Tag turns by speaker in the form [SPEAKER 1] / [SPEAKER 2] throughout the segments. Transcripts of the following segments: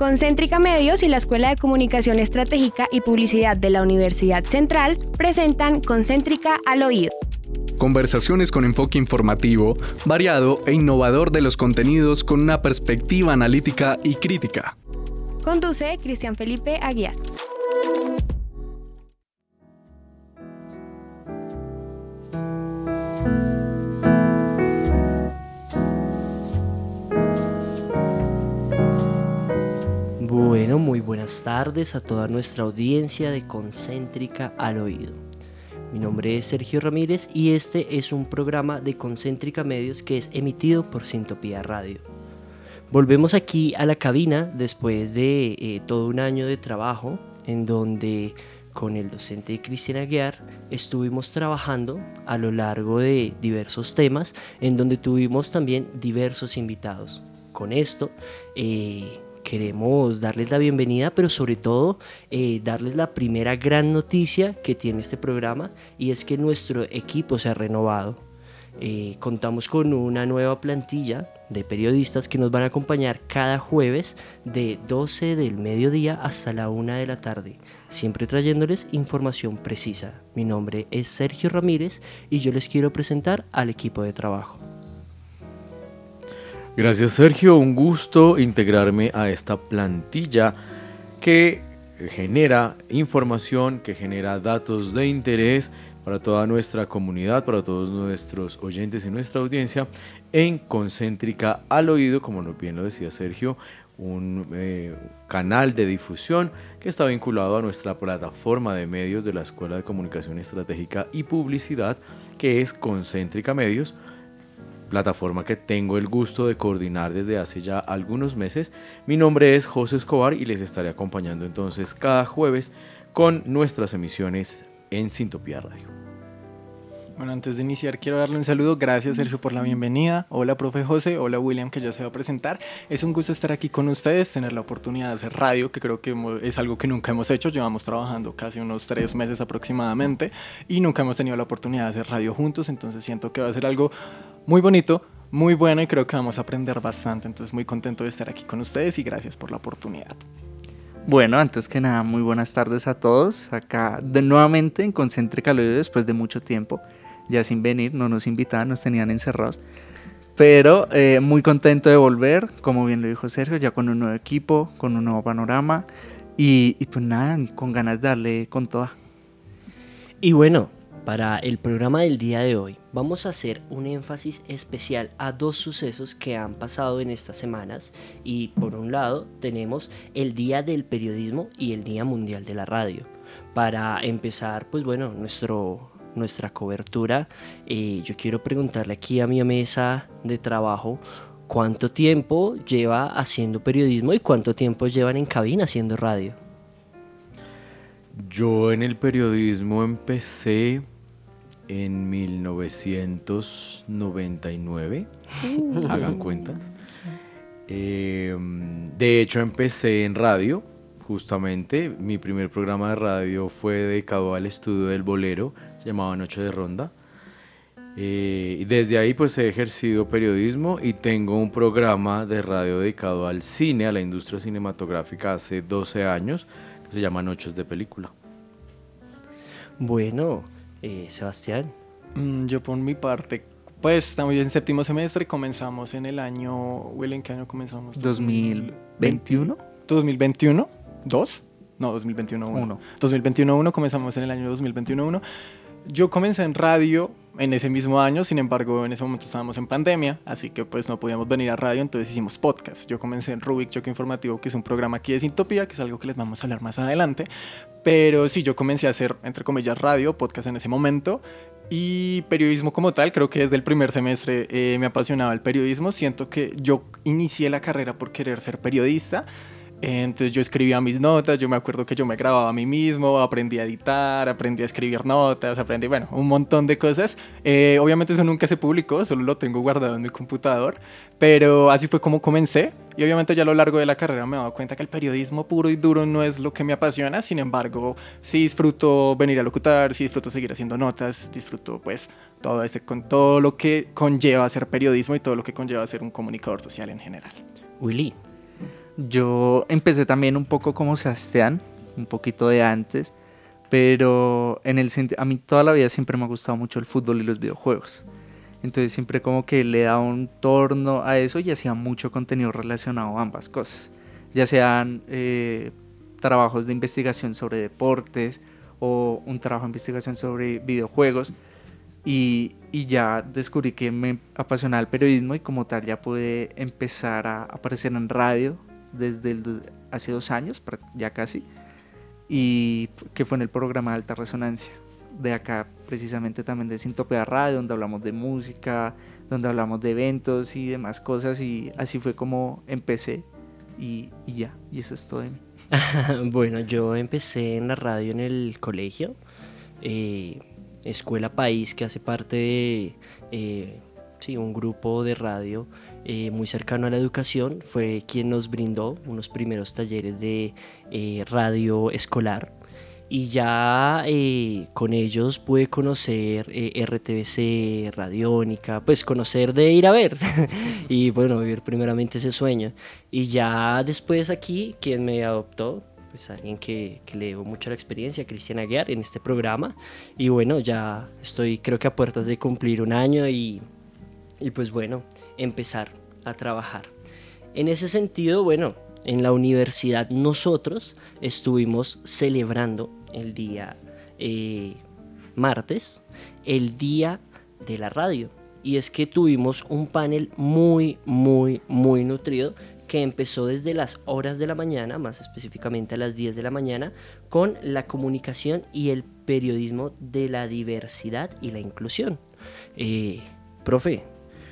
[SPEAKER 1] Concéntrica Medios y la Escuela de Comunicación Estratégica y Publicidad de la Universidad Central presentan Concéntrica al Oído.
[SPEAKER 2] Conversaciones con enfoque informativo, variado e innovador de los contenidos con una perspectiva analítica y crítica.
[SPEAKER 1] Conduce Cristian Felipe Aguiar.
[SPEAKER 3] Bueno, muy buenas tardes a toda nuestra audiencia de Concéntrica al Oído. Mi nombre es Sergio Ramírez y este es un programa de Concéntrica Medios que es emitido por Sintopía Radio. Volvemos aquí a la cabina después de todo un año de trabajo en donde con el docente Cristian Aguiar estuvimos trabajando a lo largo de diversos temas en donde tuvimos también diversos invitados. Con esto queremos darles la bienvenida, pero sobre todo darles la primera gran noticia que tiene este programa, y es que nuestro equipo se ha renovado. Contamos con una nueva plantilla de periodistas que nos van a acompañar cada jueves de 12 del mediodía hasta la 1 de la tarde, siempre trayéndoles información precisa. Mi nombre es Sergio Ramírez y yo les quiero presentar al equipo de trabajo.
[SPEAKER 4] Gracias, Sergio, un gusto integrarme a esta plantilla que genera información, que genera datos de interés para toda nuestra comunidad, para todos nuestros oyentes y nuestra audiencia en Concéntrica al Oído, como bien lo decía Sergio, un canal de difusión que está vinculado a nuestra plataforma de medios de la Escuela de Comunicación Estratégica y Publicidad, que es Concéntrica Medios, plataforma que tengo el gusto de coordinar desde hace ya algunos meses. Mi nombre es José Escobar y les estaré acompañando entonces cada jueves con nuestras emisiones en Sintopía Radio.
[SPEAKER 5] Bueno, antes de iniciar quiero darle un saludo. Gracias, Sergio, por la bienvenida. Hola, profe José. Hola, William, que ya se va a presentar. Es un gusto estar aquí con ustedes, tener la oportunidad de hacer radio, que creo que es algo que nunca hemos hecho. Llevamos trabajando casi unos 3 meses aproximadamente y nunca hemos tenido la oportunidad de hacer radio juntos, entonces siento que va a ser algo muy bonito, muy bueno, y creo que vamos a aprender bastante. Entonces muy contento de estar aquí con ustedes y gracias por la oportunidad.
[SPEAKER 6] Bueno, antes que nada, muy buenas tardes a todos. Acá nuevamente en Concéntrica al Oído después de mucho tiempo, ya sin venir, no nos invitaban, nos tenían encerrados. Pero muy contento de volver, como bien lo dijo Sergio, ya con un nuevo equipo, con un nuevo panorama y pues nada, con ganas de darle con toda.
[SPEAKER 3] Y bueno, para el programa del día de hoy vamos a hacer un énfasis especial a 2 sucesos que han pasado en estas semanas, y por un lado tenemos el Día del Periodismo y el Día Mundial de la Radio. Para empezar, pues bueno, nuestra cobertura, yo quiero preguntarle aquí a mi mesa de trabajo ¿cuánto tiempo lleva haciendo periodismo y cuánto tiempo llevan en cabina haciendo radio?
[SPEAKER 4] Yo en el periodismo empecé en 1999, hagan cuentas. De hecho empecé en radio, justamente. Mi primer programa de radio fue dedicado al estudio del bolero, se llamaba Noche de Ronda. Y desde ahí pues he ejercido periodismo y tengo un programa de radio dedicado al cine, a la industria cinematográfica hace 12 años, que se llama Noches de Película.
[SPEAKER 3] Bueno, Sebastián.
[SPEAKER 5] Yo por mi parte, pues estamos en 7º semestre, comenzamos en el año... Will, ¿en qué año comenzamos?
[SPEAKER 6] 2021.
[SPEAKER 5] ¿2021? ¿2? No, 2021-1. 2021-1, comenzamos en el año 2021-1. Yo comencé en radio en ese mismo año, sin embargo en ese momento estábamos en pandemia, así que pues no podíamos venir a radio, entonces hicimos podcast. Yo comencé en Rubik Choque Informativo, que es un programa aquí de Sintopía, que es algo que les vamos a hablar más adelante, pero sí, yo comencé a hacer, entre comillas, radio, podcast en ese momento, y periodismo como tal. Creo que desde el primer semestre me apasionaba el periodismo. Siento que yo inicié la carrera por querer ser periodista. Entonces yo escribía mis notas, yo me acuerdo que yo me grababa a mí mismo, aprendí a editar, aprendí a escribir notas, aprendí, bueno, un montón de cosas. Obviamente eso nunca se publicó, solo lo tengo guardado en mi computador, pero así fue como comencé. Y obviamente ya a lo largo de la carrera me he dado cuenta que el periodismo puro y duro no es lo que me apasiona. Sin embargo, sí disfruto venir a locutar, sí disfruto seguir haciendo notas, disfruto pues todo lo que conlleva hacer periodismo y todo lo que conlleva ser un comunicador social en general.
[SPEAKER 3] Willy.
[SPEAKER 6] Yo empecé también un poco como Sebastián, un poquito de antes, pero a mí toda la vida siempre me ha gustado mucho el fútbol y los videojuegos. Entonces siempre como que le daba un torno a eso y hacía mucho contenido relacionado a ambas cosas. Ya sean trabajos de investigación sobre deportes o un trabajo de investigación sobre videojuegos. Y ya descubrí que me apasionaba el periodismo y como tal ya pude empezar a aparecer en radio desde hace 2 años, ya casi, y que fue en el programa de Alta Resonancia, de acá precisamente también de Sintopea Radio, donde hablamos de música, donde hablamos de eventos y demás cosas, y así fue como empecé y ya, y eso es todo de mí.
[SPEAKER 3] Bueno, yo empecé en la radio en el colegio, Escuela País, que hace parte de un grupo de radio muy cercano a la educación. Fue quien nos brindó unos primeros talleres de radio escolar. Y ya con ellos pude conocer RTBC, Radiónica, pues conocer de ir a ver y bueno, vivir primeramente ese sueño. Y ya después aquí, quien me adoptó, pues alguien que le debo mucho la experiencia, Cristian Aguiar, en este programa. Y bueno, ya estoy creo que a puertas de cumplir 1 año y pues bueno, empezar a trabajar. En ese sentido, bueno, en la universidad nosotros estuvimos celebrando el día martes, el día de la radio. Y es que tuvimos un panel muy nutrido que empezó desde las horas de la mañana, más específicamente a las 10 de la mañana, con la comunicación y el periodismo de la diversidad y la inclusión. Profe,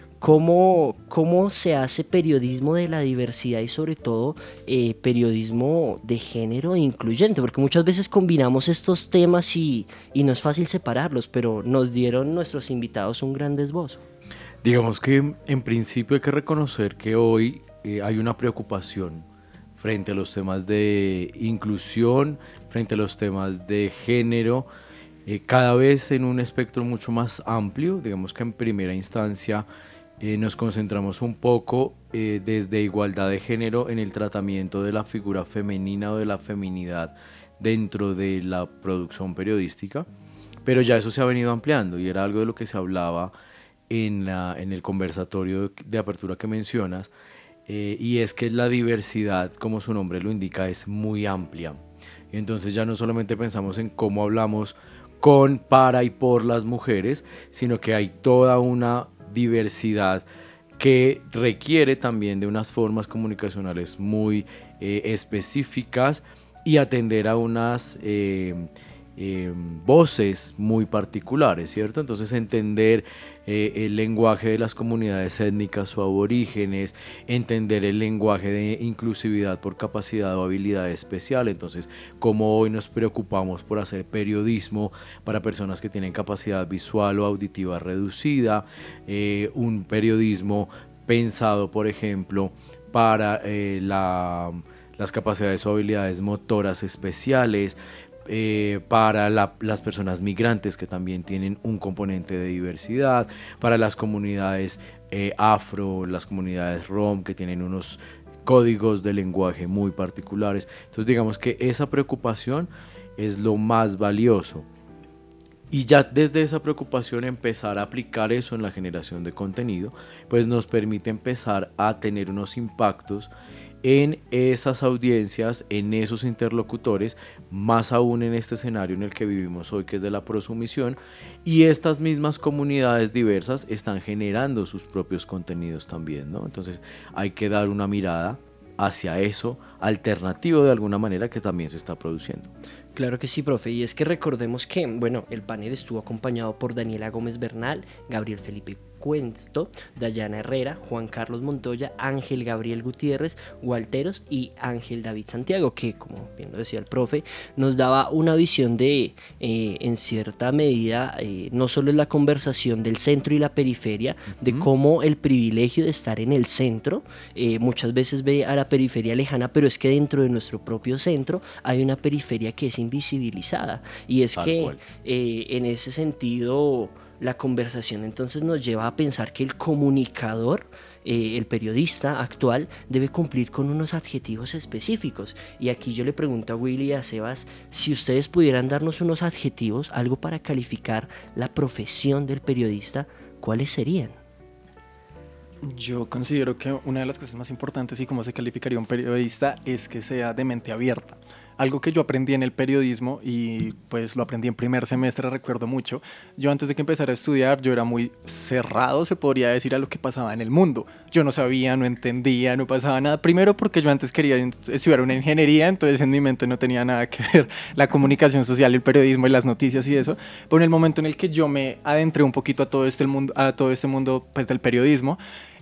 [SPEAKER 3] ¿cómo se hace periodismo de la diversidad y sobre todo periodismo de género incluyente? Porque muchas veces combinamos estos temas y no es fácil separarlos, pero nos dieron nuestros invitados un gran esbozo.
[SPEAKER 4] Digamos que en principio hay que reconocer que hoy hay una preocupación frente a los temas de inclusión, frente a los temas de género, cada vez en un espectro mucho más amplio. Digamos que en primera instancia nos concentramos un poco desde igualdad de género en el tratamiento de la figura femenina o de la feminidad dentro de la producción periodística, pero ya eso se ha venido ampliando y era algo de lo que se hablaba en el conversatorio de apertura que mencionas, y es que la diversidad, como su nombre lo indica, es muy amplia. Entonces ya no solamente pensamos en cómo hablamos con, para y por las mujeres, sino que hay toda una diversidad que requiere también de unas formas comunicacionales muy específicas y atender a unas voces muy particulares, ¿cierto? Entonces entender el lenguaje de las comunidades étnicas o aborígenes, entender el lenguaje de inclusividad por capacidad o habilidad especial. Entonces, como hoy nos preocupamos por hacer periodismo para personas que tienen capacidad visual o auditiva reducida, un periodismo pensado, por ejemplo, para las capacidades o habilidades motoras especiales, para las personas migrantes que también tienen un componente de diversidad, para las comunidades afro, las comunidades rom que tienen unos códigos de lenguaje muy particulares. Entonces digamos que esa preocupación es lo más valioso. Y ya desde esa preocupación empezar a aplicar eso en la generación de contenido, pues nos permite empezar a tener unos impactos en esas audiencias, en esos interlocutores, más aún en este escenario en el que vivimos hoy, que es de la prosumisión, y estas mismas comunidades diversas están generando sus propios contenidos también, ¿no? Entonces hay que dar una mirada hacia eso, alternativo de alguna manera, que también se está produciendo.
[SPEAKER 3] Claro que sí, profe, y es que recordemos que, bueno, el panel estuvo acompañado por Daniela Gómez Bernal, Gabriel Felipe Cuento, Dayana Herrera, Juan Carlos Montoya, Ángel Gabriel Gutiérrez, Walteros y Ángel David Santiago, que, como bien lo decía el profe, nos daba una visión de, en cierta medida, no solo es la conversación del centro y la periferia, de cómo el privilegio de estar en el centro muchas veces ve a la periferia lejana, pero es que dentro de nuestro propio centro hay una periferia que es invisibilizada, y es que en ese sentido la conversación entonces nos lleva a pensar que el comunicador el periodista actual debe cumplir con unos adjetivos específicos. Y aquí yo le pregunto a Willy y a Sebas, si ustedes pudieran darnos unos adjetivos, algo para calificar la profesión del periodista, ¿cuáles serían?
[SPEAKER 5] Yo considero que una de las cosas más importantes y cómo se calificaría un periodista es que sea de mente abierta. Algo que yo aprendí en el periodismo y pues lo aprendí en primer semestre, recuerdo mucho. Yo antes de que empezara a estudiar, yo era muy cerrado, se podría decir, a lo que pasaba en el mundo. Yo no sabía, no entendía, no pasaba nada. Primero porque yo antes quería estudiar una ingeniería, entonces en mi mente no tenía nada que ver la comunicación social, el periodismo y las noticias y eso. Pero en el momento en el que yo me adentré un poquito a todo este mundo pues, del periodismo,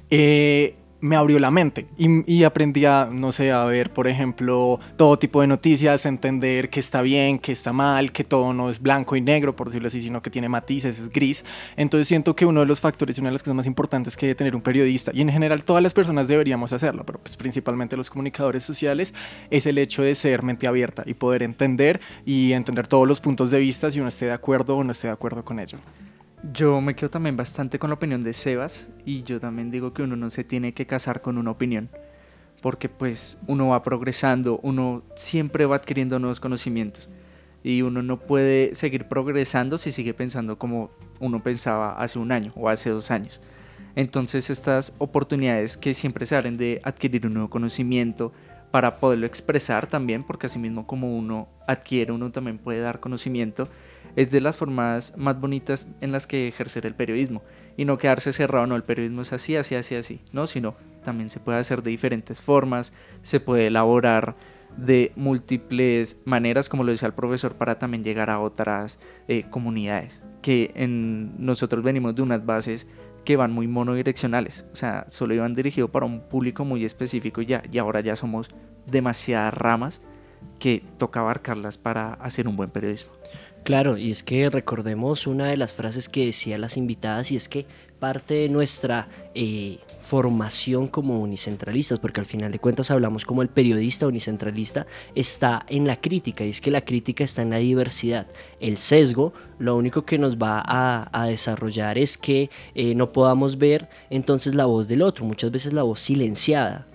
[SPEAKER 5] me abrió la mente y aprendí a, no sé, a ver, por ejemplo, todo tipo de noticias, entender qué está bien, qué está mal, que todo no es blanco y negro, por decirlo así, sino que tiene matices, es gris. Entonces siento que uno de los factores y una de las cosas más importantes que debe tener un periodista, y en general todas las personas deberíamos hacerlo, pero pues principalmente los comunicadores sociales, es el hecho de ser mente abierta y poder entender todos los puntos de vista, si uno esté de acuerdo o no esté de acuerdo con ello.
[SPEAKER 6] Yo me quedo también bastante con la opinión de Sebas y yo también digo que uno no se tiene que casar con una opinión porque pues uno va progresando, uno siempre va adquiriendo nuevos conocimientos y uno no puede seguir progresando si sigue pensando como uno pensaba hace un año o hace 2 años. Entonces estas oportunidades que siempre se abren de adquirir un nuevo conocimiento para poderlo expresar también, porque así mismo como uno adquiere, uno también puede dar conocimiento, es de las formas más bonitas en las que ejercer el periodismo y no quedarse cerrado, no, el periodismo es así, así, así, así, no, sino también se puede hacer de diferentes formas, se puede elaborar de múltiples maneras, como lo decía el profesor, para también llegar a otras comunidades, que nosotros venimos de unas bases que van muy monodireccionales, o sea, solo iban dirigidos para un público muy específico y ahora ya somos demasiadas ramas que toca abarcarlas para hacer un buen periodismo.
[SPEAKER 3] Claro, y es que recordemos una de las frases que decían las invitadas, y es que parte de nuestra formación como unicentralistas, porque al final de cuentas hablamos como el periodista unicentralista, está en la crítica, y es que la crítica está en la diversidad. El sesgo lo único que nos va a desarrollar es que no podamos ver entonces la voz del otro, muchas veces la voz silenciada,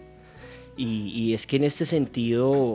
[SPEAKER 3] y es que en este sentido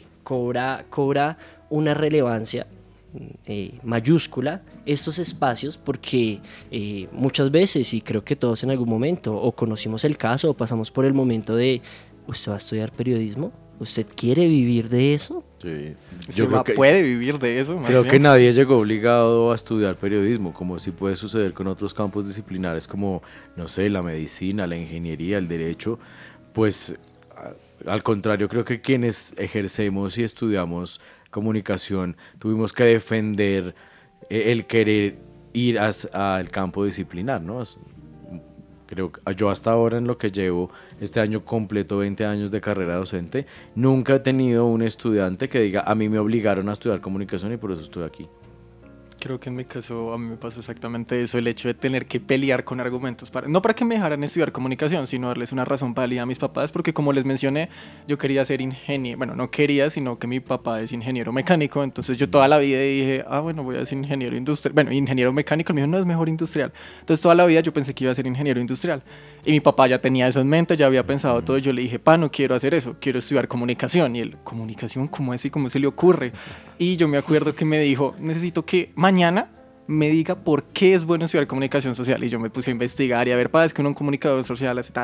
[SPEAKER 3] cobra una relevancia mayúscula estos espacios porque muchas veces, y creo que todos en algún momento, o conocimos el caso o pasamos por el momento de ¿usted va a estudiar periodismo? ¿Usted quiere vivir de eso?
[SPEAKER 4] Sí.
[SPEAKER 5] ¿Puede vivir de eso?
[SPEAKER 4] Creo que nadie llegó obligado a estudiar periodismo, como sí puede suceder con otros campos disciplinares como, no sé, la medicina, la ingeniería, el derecho. Pues al contrario, creo que quienes ejercemos y estudiamos comunicación tuvimos que defender el querer ir al campo disciplinar, ¿no? Creo que yo hasta ahora, en lo que llevo este año completo 20 años de carrera docente, nunca he tenido un estudiante que diga a mí me obligaron a estudiar comunicación y por eso estoy aquí.
[SPEAKER 5] Creo que en mi caso a mí me pasó exactamente eso, el hecho de tener que pelear con argumentos, no para que me dejaran estudiar comunicación, sino darles una razón válida a mis papás, porque como les mencioné, yo quería ser ingeniero, bueno, no quería, sino que mi papá es ingeniero mecánico, entonces yo toda la vida dije, bueno, voy a ser ingeniero industrial, bueno, ingeniero mecánico, me dijo, no, es mejor industrial, entonces toda la vida yo pensé que iba a ser ingeniero industrial, y mi papá ya tenía eso en mente, ya había pensado todo, y yo le dije, no quiero hacer eso, quiero estudiar comunicación, y él, ¿comunicación? ¿Cómo así? ¿Cómo se le ocurre? Y yo me acuerdo que me dijo, necesito que mañana me diga por qué es bueno estudiar comunicación social, y yo me puse a investigar y a ver, es que uno en comunicador social hace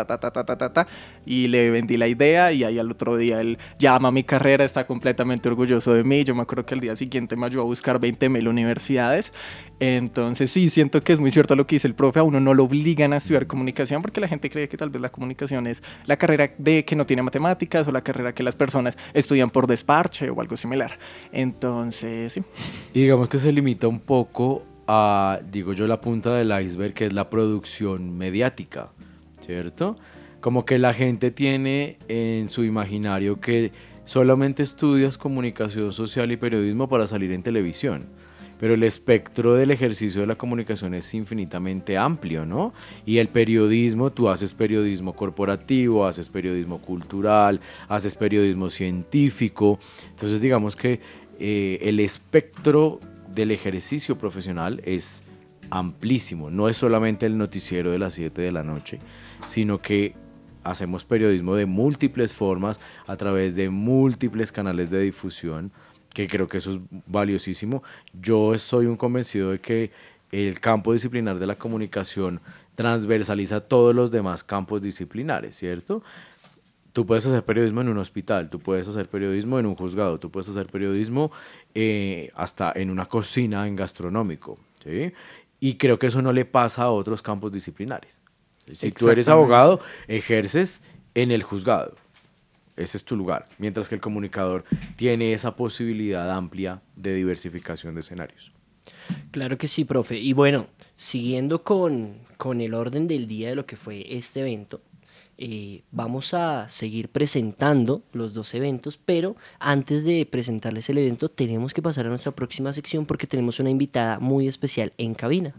[SPEAKER 5] y le vendí la idea, y ahí al otro día él llama a mi carrera, está completamente orgulloso de mí. Yo me acuerdo que al día siguiente me ayudó a buscar 20.000 universidades. Entonces sí, siento que es muy cierto lo que dice el profe, a uno no lo obligan a estudiar comunicación porque la gente cree que tal vez la comunicación es la carrera que no tiene matemáticas o la carrera que las personas estudian por desparche o algo similar. Entonces sí.
[SPEAKER 4] Y digamos que se limita un poco a, digo yo, la punta del iceberg, que es la producción mediática, ¿cierto? Como que la gente tiene en su imaginario que solamente estudias comunicación social y periodismo para salir en televisión. Pero el espectro del ejercicio de la comunicación es infinitamente amplio, ¿no? Y el periodismo, tú haces periodismo corporativo, haces periodismo cultural, haces periodismo científico. Entonces digamos que el espectro del ejercicio profesional es amplísimo. No es solamente el noticiero de las 7 de la noche, sino que hacemos periodismo de múltiples formas a través de múltiples canales de difusión, que creo que eso es valiosísimo. Yo soy un convencido de que el campo disciplinar de la comunicación transversaliza todos los demás campos disciplinares, ¿cierto? Tú puedes hacer periodismo en un hospital, tú puedes hacer periodismo en un juzgado, tú puedes hacer periodismo hasta en una cocina, en gastronómico, ¿sí? Y creo que eso no le pasa a otros campos disciplinares. Si tú eres abogado, ejerces en el juzgado. Ese es tu lugar. Mientras que el comunicador tiene esa posibilidad amplia de diversificación de escenarios.
[SPEAKER 3] Claro que sí, profe. Y bueno, siguiendo con el orden del día de lo que fue este evento, vamos a seguir presentando los dos eventos, pero antes de presentarles el evento tenemos que pasar a nuestra próxima sección porque tenemos una invitada muy especial en cabina.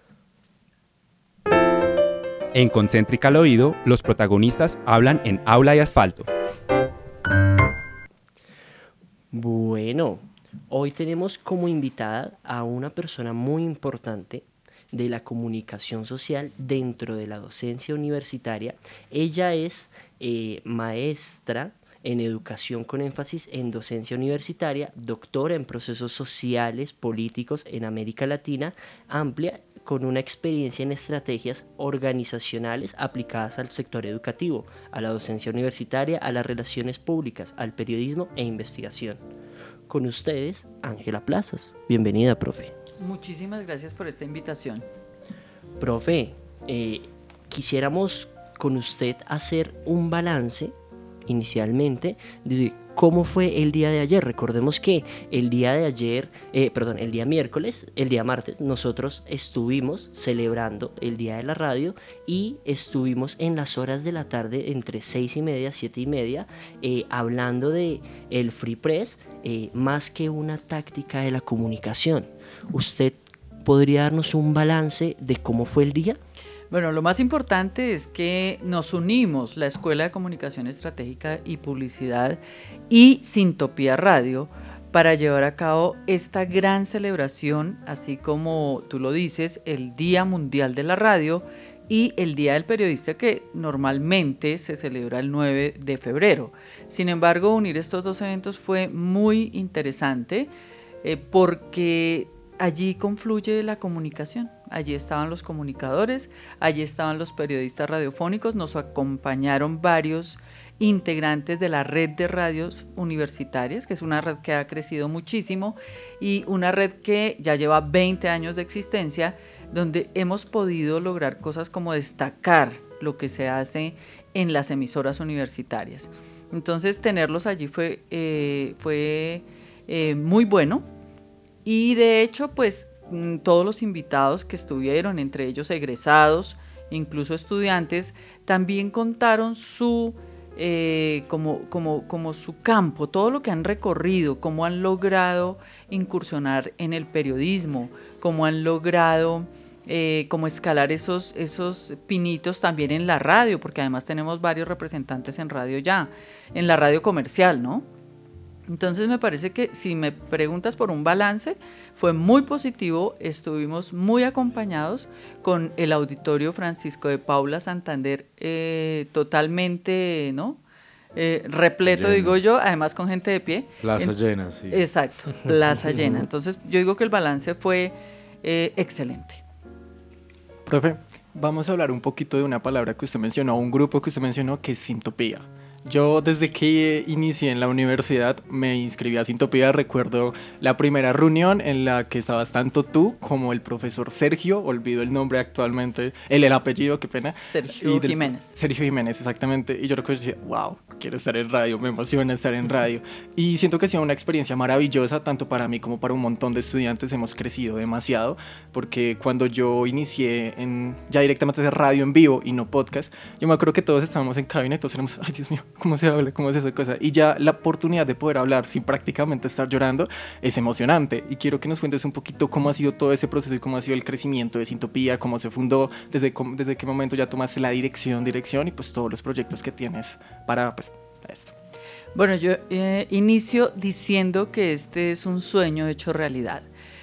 [SPEAKER 7] En Concéntrica al Oído, los protagonistas hablan en aula y asfalto.
[SPEAKER 3] Bueno, hoy tenemos como invitada a una persona muy importante de la comunicación social dentro de la docencia universitaria. Ella es maestra en educación con énfasis en docencia universitaria, doctora en procesos sociales, políticos en América Latina, amplia con una experiencia en estrategias organizacionales aplicadas al sector educativo, a la docencia universitaria, a las relaciones públicas, al periodismo e investigación. Con ustedes, Ángela Plazas. Bienvenida, profe.
[SPEAKER 8] Muchísimas gracias por esta invitación.
[SPEAKER 3] Profe, quisiéramos con usted hacer un balance inicialmente de cómo fue el día de ayer. Recordemos que el día martes, nosotros estuvimos celebrando el Día de la Radio y estuvimos en las horas de la tarde entre 6:30 y 7:30 hablando de el Free Press, más que una táctica de la comunicación. ¿Usted podría darnos un balance de cómo fue el día?
[SPEAKER 8] Bueno, lo más importante es que nos unimos la Escuela de Comunicación Estratégica y Publicidad y Sintopía Radio para llevar a cabo esta gran celebración, así como tú lo dices, el Día Mundial de la Radio y el Día del Periodista, que normalmente se celebra el 9 de febrero. Sin embargo, unir estos dos eventos fue muy interesante porque allí confluye la comunicación. Allí estaban los comunicadores, allí estaban los periodistas radiofónicos, nos acompañaron varios integrantes de la red de radios universitarias, que es una red que ha crecido muchísimo y una red que ya lleva 20 años de existencia, donde hemos podido lograr cosas como destacar lo que se hace en las emisoras universitarias. Entonces, tenerlos allí fue muy bueno. Y de hecho, pues todos los invitados que estuvieron, entre ellos egresados, incluso estudiantes, también contaron su como su campo, todo lo que han recorrido, cómo han logrado incursionar en el periodismo, cómo han logrado cómo escalar esos pinitos también en la radio, porque además tenemos varios representantes en radio ya, en la radio comercial, ¿no? Entonces me parece que si me preguntas por un balance, fue muy positivo, estuvimos muy acompañados con el auditorio Francisco de Paula Santander totalmente, ¿no? Repleto, lleno. Digo yo, además con gente de pie.
[SPEAKER 4] Plaza llena, sí.
[SPEAKER 8] Exacto, plaza llena. Entonces yo digo que el balance fue excelente.
[SPEAKER 5] Profe, vamos a hablar un poquito de una palabra que usted mencionó, un grupo que usted mencionó, que es Sintopía. Yo desde que inicié en la universidad me inscribí a Sintopía. Recuerdo la primera reunión en la que estabas tanto tú como el profesor Sergio, olvido el nombre actualmente, el apellido, qué pena.
[SPEAKER 8] Sergio Jiménez.
[SPEAKER 5] Sergio Jiménez, exactamente. Y yo recuerdo que decía, wow, quiero estar en radio, me emociona estar en radio. Y siento que ha sido una experiencia maravillosa, tanto para mí como para un montón de estudiantes. Hemos crecido demasiado, porque cuando yo inicié ya directamente hacer radio en vivo y no podcast, yo me acuerdo que todos estábamos en cabina y todos éramos, ay Dios mío, ¿cómo se habla? ¿Cómo es esa cosa? Y ya la oportunidad de poder hablar sin prácticamente estar llorando es emocionante. Y quiero que nos cuentes un poquito cómo ha sido todo ese proceso y cómo ha sido el crecimiento de Sintopía, cómo se fundó, desde qué momento ya tomaste la dirección y pues todos los proyectos que tienes para esto.
[SPEAKER 8] Bueno, yo inicio diciendo que este es un sueño hecho realidad.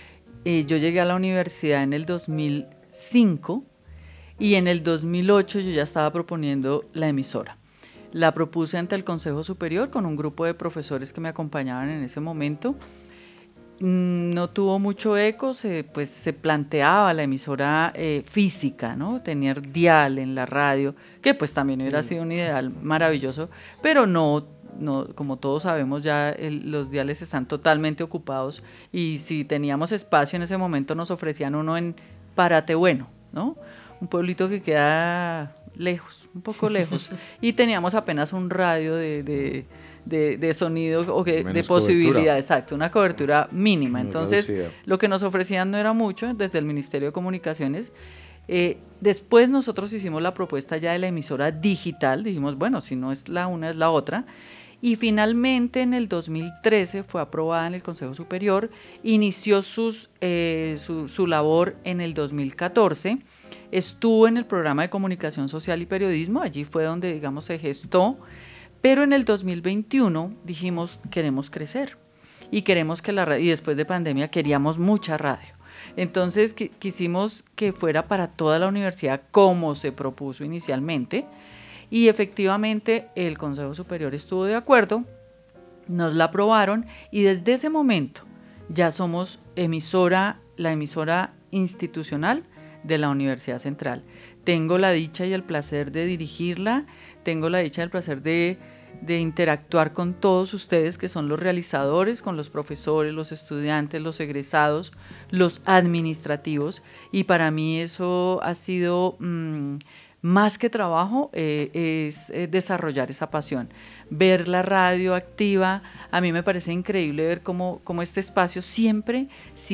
[SPEAKER 8] yo llegué a la universidad en el 2005 y en el 2008 yo ya estaba proponiendo la emisora. La propuse ante el Consejo Superior con un grupo de profesores que me acompañaban en ese momento. No tuvo mucho eco, se planteaba la emisora física, ¿no? Tener dial en la radio, que pues también hubiera sido un ideal maravilloso, pero no, como todos sabemos ya los diales están totalmente ocupados y si teníamos espacio en ese momento nos ofrecían uno en Parate Bueno, ¿no? Un pueblito que queda lejos, un poco lejos, y teníamos apenas un radio de sonido o de posibilidad, exacto, una cobertura mínima. Entonces, lo que nos ofrecían no era mucho desde el Ministerio de Comunicaciones. Después nosotros hicimos la propuesta ya de la emisora digital, dijimos, bueno, si no es la una, es la otra. Y finalmente en el 2013 fue aprobada en el Consejo Superior, inició su labor en el 2014, estuvo en el programa de comunicación social y periodismo, allí fue donde, digamos, se gestó, pero en el 2021 dijimos, queremos crecer y queremos que la radio, y después de pandemia queríamos mucha radio. Entonces quisimos que fuera para toda la universidad como se propuso inicialmente. Y efectivamente el Consejo Superior estuvo de acuerdo, nos la aprobaron y desde ese momento ya somos la emisora institucional de la Universidad Central. Tengo la dicha y el placer de dirigirla, tengo la dicha y el placer de interactuar con todos ustedes que son los realizadores, con los profesores, los estudiantes, los egresados, los administrativos, y para mí eso ha sido más que trabajo, es desarrollar esa pasión. Ver la radio activa, a mí me parece increíble ver cómo este espacio siempre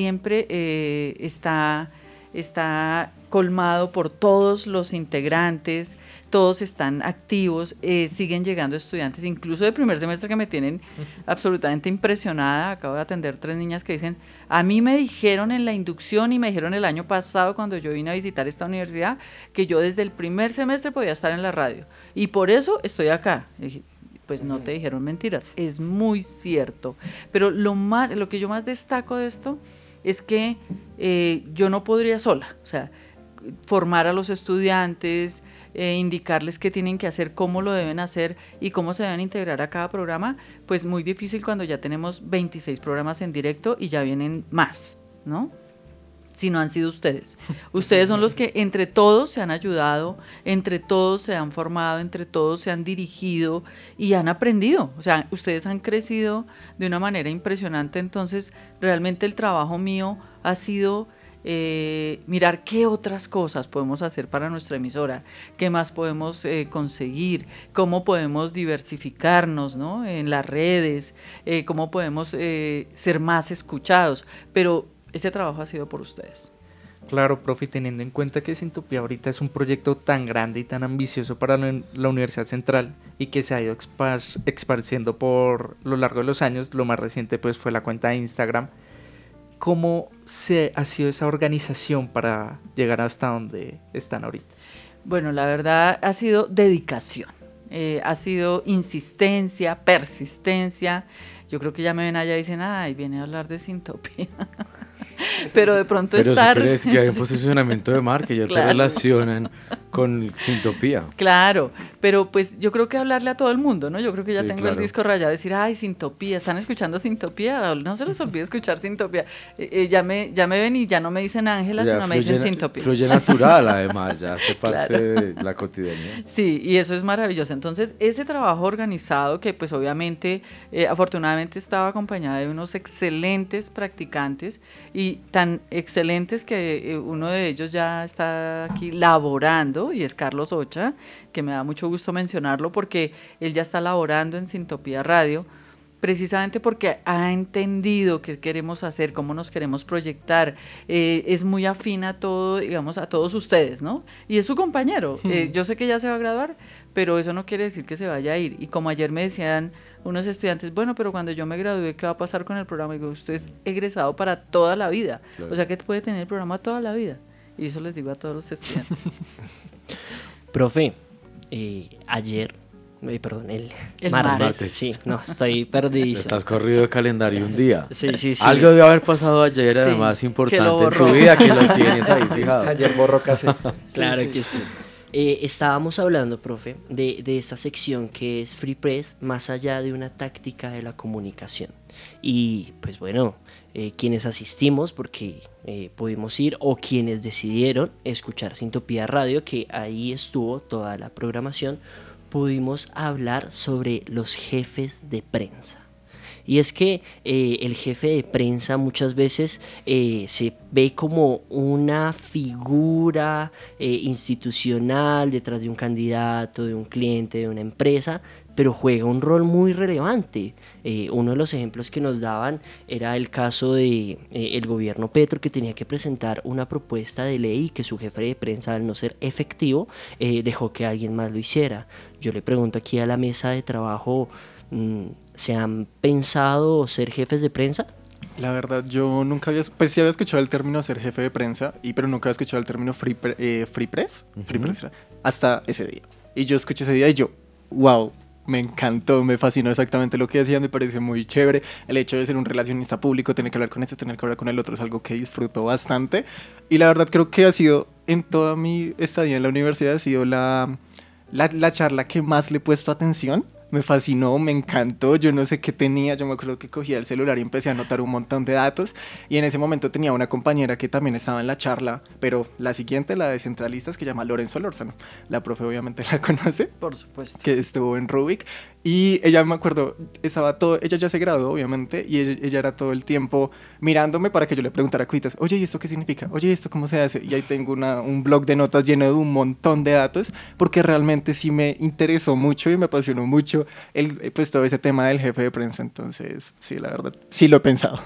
[SPEAKER 8] está colmado por todos los integrantes, todos están activos, siguen llegando estudiantes, incluso de primer semestre que me tienen absolutamente impresionada. Acabo de atender 3 niñas que dicen, a mí me dijeron en la inducción y me dijeron el año pasado cuando yo vine a visitar esta universidad que yo desde el primer semestre podía estar en la radio y por eso estoy acá. Y dije, pues no te dijeron mentiras, es muy cierto, pero lo que yo más destaco de esto es que yo no podría sola, o sea, formar a los estudiantes, indicarles qué tienen que hacer, cómo lo deben hacer y cómo se deben integrar a cada programa, pues muy difícil cuando ya tenemos 26 programas en directo y ya vienen más, ¿no? Si no han sido ustedes. Ustedes son los que entre todos se han ayudado, entre todos se han formado, entre todos se han dirigido y han aprendido. O sea, ustedes han crecido de una manera impresionante, entonces realmente el trabajo mío ha sido mirar qué otras cosas podemos hacer para nuestra emisora, qué más podemos conseguir, cómo podemos diversificarnos, ¿no? En las redes, cómo podemos ser más escuchados, pero ese trabajo ha sido por ustedes.
[SPEAKER 6] Claro, profe, teniendo en cuenta que Sintopía ahorita es un proyecto tan grande y tan ambicioso para la Universidad Central y que se ha ido esparciendo por lo largo de los años, lo más reciente pues fue la cuenta de Instagram. ¿Cómo ha sido esa organización para llegar hasta donde están ahorita?
[SPEAKER 8] Bueno, la verdad ha sido dedicación, ha sido insistencia, persistencia. Yo creo que ya me ven allá y dicen, ay, viene a hablar de Sintopía. Pero de pronto estar...
[SPEAKER 4] Pero si crees que hay un posicionamiento de marca, ya claro. Te relacionan con Sintopía.
[SPEAKER 8] Claro, pero pues yo creo que hablarle a todo el mundo, ¿no? Yo creo que ya tengo
[SPEAKER 4] claro.
[SPEAKER 8] El disco rayado, decir, ay, Sintopía, ¿están escuchando Sintopía? No se les olvide escuchar Sintopía. Ya me ven y ya no me dicen Ángela, sino me dicen Sintopía.
[SPEAKER 4] Fluye natural, además, ya hace parte de la cotidianidad.
[SPEAKER 8] Sí, y eso es maravilloso. Entonces, ese trabajo organizado que pues obviamente, afortunadamente estaba acompañada de unos excelentes practicantes y tan excelentes que uno de ellos ya está aquí laborando y es Carlos Ocha, que me da mucho gusto mencionarlo porque él ya está laborando en Sintopía Radio, precisamente porque ha entendido qué queremos hacer, cómo nos queremos proyectar, es muy afín a todo, digamos, a todos ustedes, ¿no? Y es su compañero, yo sé que ya se va a graduar, pero eso no quiere decir que se vaya a ir. Y como ayer me decían unos estudiantes, bueno, pero cuando yo me gradúe, ¿qué va a pasar con el programa? Y digo, usted es egresado para toda la vida, claro. O sea que puede tener el programa toda la vida. Y eso les digo a todos los estudiantes.
[SPEAKER 3] Profe, ayer perdón, el
[SPEAKER 8] El
[SPEAKER 3] martes.
[SPEAKER 8] martes.
[SPEAKER 3] Sí, no, estoy perdidísimo.
[SPEAKER 4] Estás corrido de calendario un día.
[SPEAKER 3] Sí.
[SPEAKER 4] Algo debe haber pasado ayer,
[SPEAKER 8] Sí,
[SPEAKER 4] además,
[SPEAKER 8] que
[SPEAKER 4] importante
[SPEAKER 8] lo
[SPEAKER 4] en tu
[SPEAKER 8] borró.
[SPEAKER 4] vida, que lo tienes ahí fijado.
[SPEAKER 6] Ayer borró cassette.
[SPEAKER 3] Claro
[SPEAKER 8] Sí.
[SPEAKER 3] que sí. Estábamos hablando, profe, de esta sección que es Free Press, más allá de una táctica de la comunicación. Y pues bueno, quienes asistimos, porque pudimos ir, o quienes decidieron escuchar Sintopía Radio, que ahí estuvo toda la programación, pudimos hablar sobre los jefes de prensa. Y es que el jefe de prensa muchas veces se ve como una figura institucional detrás de un candidato, de un cliente, de una empresa, pero juega un rol muy relevante. Uno de los ejemplos que nos daban era el caso de el gobierno Petro, que tenía que presentar una propuesta de ley y que su jefe de prensa, al no ser efectivo, dejó que alguien más lo hiciera. Yo le pregunto aquí a la mesa de trabajo, ¿se han pensado ser jefes de prensa?
[SPEAKER 5] La verdad, yo nunca había, pues sí había escuchado el término ser jefe de prensa, pero nunca había escuchado el término free press, free press, hasta ese día. Y yo escuché ese día y yo, wow, me encantó, me fascinó exactamente lo que decía, me parece muy chévere. El hecho de ser un relacionista público, tener que hablar con este, tener que hablar con el otro, es algo que disfruto bastante. Y la verdad creo que ha sido, en toda mi estadía en la universidad, ha sido la charla que más le he puesto atención. Me fascinó, me encantó, yo no sé qué tenía, yo me acuerdo que cogía el celular y empecé a anotar un montón de datos, y en ese momento tenía una compañera que también estaba en la charla, pero la siguiente, la de centralistas, que se llama Lorenzo Lórzano, la profe obviamente la conoce,
[SPEAKER 8] Por supuesto.
[SPEAKER 5] que estuvo en Rubik, y ella, me acuerdo, ella ya se graduó obviamente, y ella era todo el tiempo mirándome para que yo le preguntara cositas, oye, ¿y esto qué significa? Oye, ¿y esto cómo se hace? Y ahí tengo un blog de notas lleno de un montón de datos, porque realmente sí me interesó mucho y me apasionó mucho pues todo ese tema del jefe de prensa. Entonces sí, la verdad, sí lo he pensado.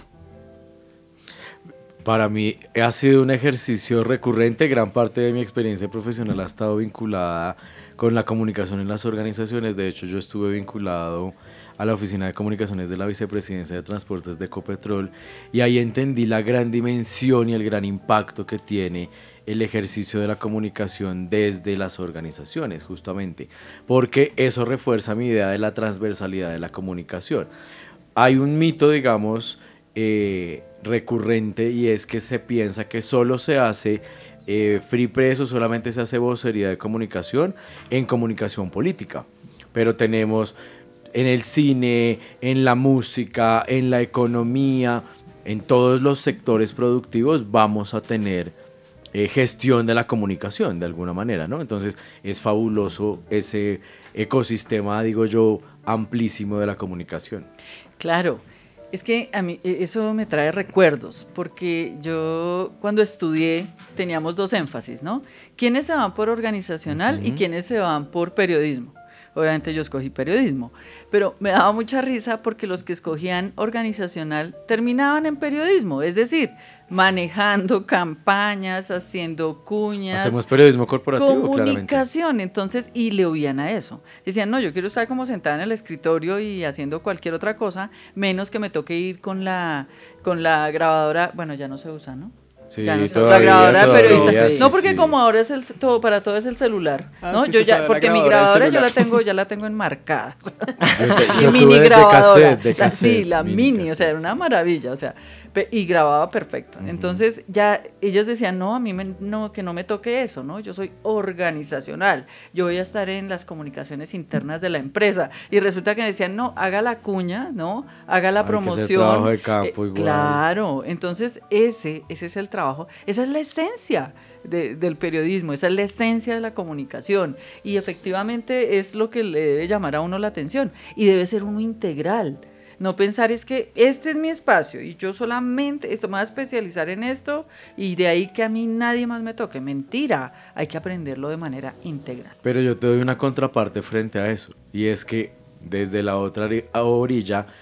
[SPEAKER 4] Para mí ha sido un ejercicio recurrente. Gran parte de mi experiencia profesional ha estado vinculada con la comunicación en las organizaciones. De hecho, yo estuve vinculado a la Oficina de Comunicaciones de la Vicepresidencia de Transportes de Ecopetrol, y ahí entendí la gran dimensión y el gran impacto que tiene el ejercicio de la comunicación desde las organizaciones, justamente, porque eso refuerza mi idea de la transversalidad de la comunicación. Hay un mito, digamos, recurrente, y es que se piensa que solo se hace free press o solamente se hace vocería de comunicación en comunicación política, pero tenemos en el cine, en la música, en la economía, en todos los sectores productivos vamos a tener gestión de la comunicación de alguna manera, ¿no? Entonces es fabuloso ese ecosistema, digo yo, amplísimo de la comunicación.
[SPEAKER 8] Claro, es que a mí eso me trae recuerdos, porque yo cuando estudié teníamos dos énfasis, ¿no? ¿Quiénes se van por organizacional y quiénes se van por periodismo? Obviamente yo escogí periodismo, pero me daba mucha risa porque los que escogían organizacional terminaban en periodismo, es decir, manejando campañas, haciendo cuñas.
[SPEAKER 4] Hacemos periodismo corporativo,
[SPEAKER 8] comunicación,
[SPEAKER 4] claramente.
[SPEAKER 8] entonces, y le huían a eso. Decían, no, yo quiero estar como sentada en el escritorio y haciendo cualquier otra cosa, menos que me toque ir con la grabadora, bueno, ya no se usa, ¿no?
[SPEAKER 4] Sí,
[SPEAKER 8] Ya no sé,
[SPEAKER 4] todavía,
[SPEAKER 8] la grabadora de periodista.
[SPEAKER 4] todavía,
[SPEAKER 8] No, porque
[SPEAKER 4] sí.
[SPEAKER 8] como ahora es todo, para todo es el celular, ¿no?
[SPEAKER 5] Sí,
[SPEAKER 8] Yo
[SPEAKER 5] se
[SPEAKER 8] ya,
[SPEAKER 5] sabe,
[SPEAKER 8] porque
[SPEAKER 5] la
[SPEAKER 8] mi
[SPEAKER 5] grabadora del
[SPEAKER 8] grabadora
[SPEAKER 5] celular.
[SPEAKER 8] ya la tengo enmarcada.
[SPEAKER 4] Yo
[SPEAKER 8] Mi mini
[SPEAKER 4] tuve de
[SPEAKER 8] grabadora.
[SPEAKER 4] cassette,
[SPEAKER 8] Sí, la mini,
[SPEAKER 4] cassette,
[SPEAKER 8] o sea, era una maravilla, o sea, y grababa perfecto. Entonces ya ellos decían, no, a mí no, que no me toque eso, ¿no? Yo soy organizacional, yo voy a estar en las comunicaciones internas de la empresa. Y resulta que me decían, no, haga la cuña, ¿no? Haga la
[SPEAKER 4] Hay que hacer
[SPEAKER 8] promoción.
[SPEAKER 4] trabajo de campo igual.
[SPEAKER 8] Claro, entonces ese es el trabajo, esa es la esencia del periodismo, esa es la esencia de la comunicación, y efectivamente es lo que le debe llamar a uno la atención, y debe ser uno integral. No pensar es que este es mi espacio y yo solamente me voy a especializar en esto y de ahí que a mí nadie más me toque. Mentira, hay que aprenderlo de manera integral.
[SPEAKER 4] Pero yo te doy una contraparte frente a eso, y es que desde la otra orilla,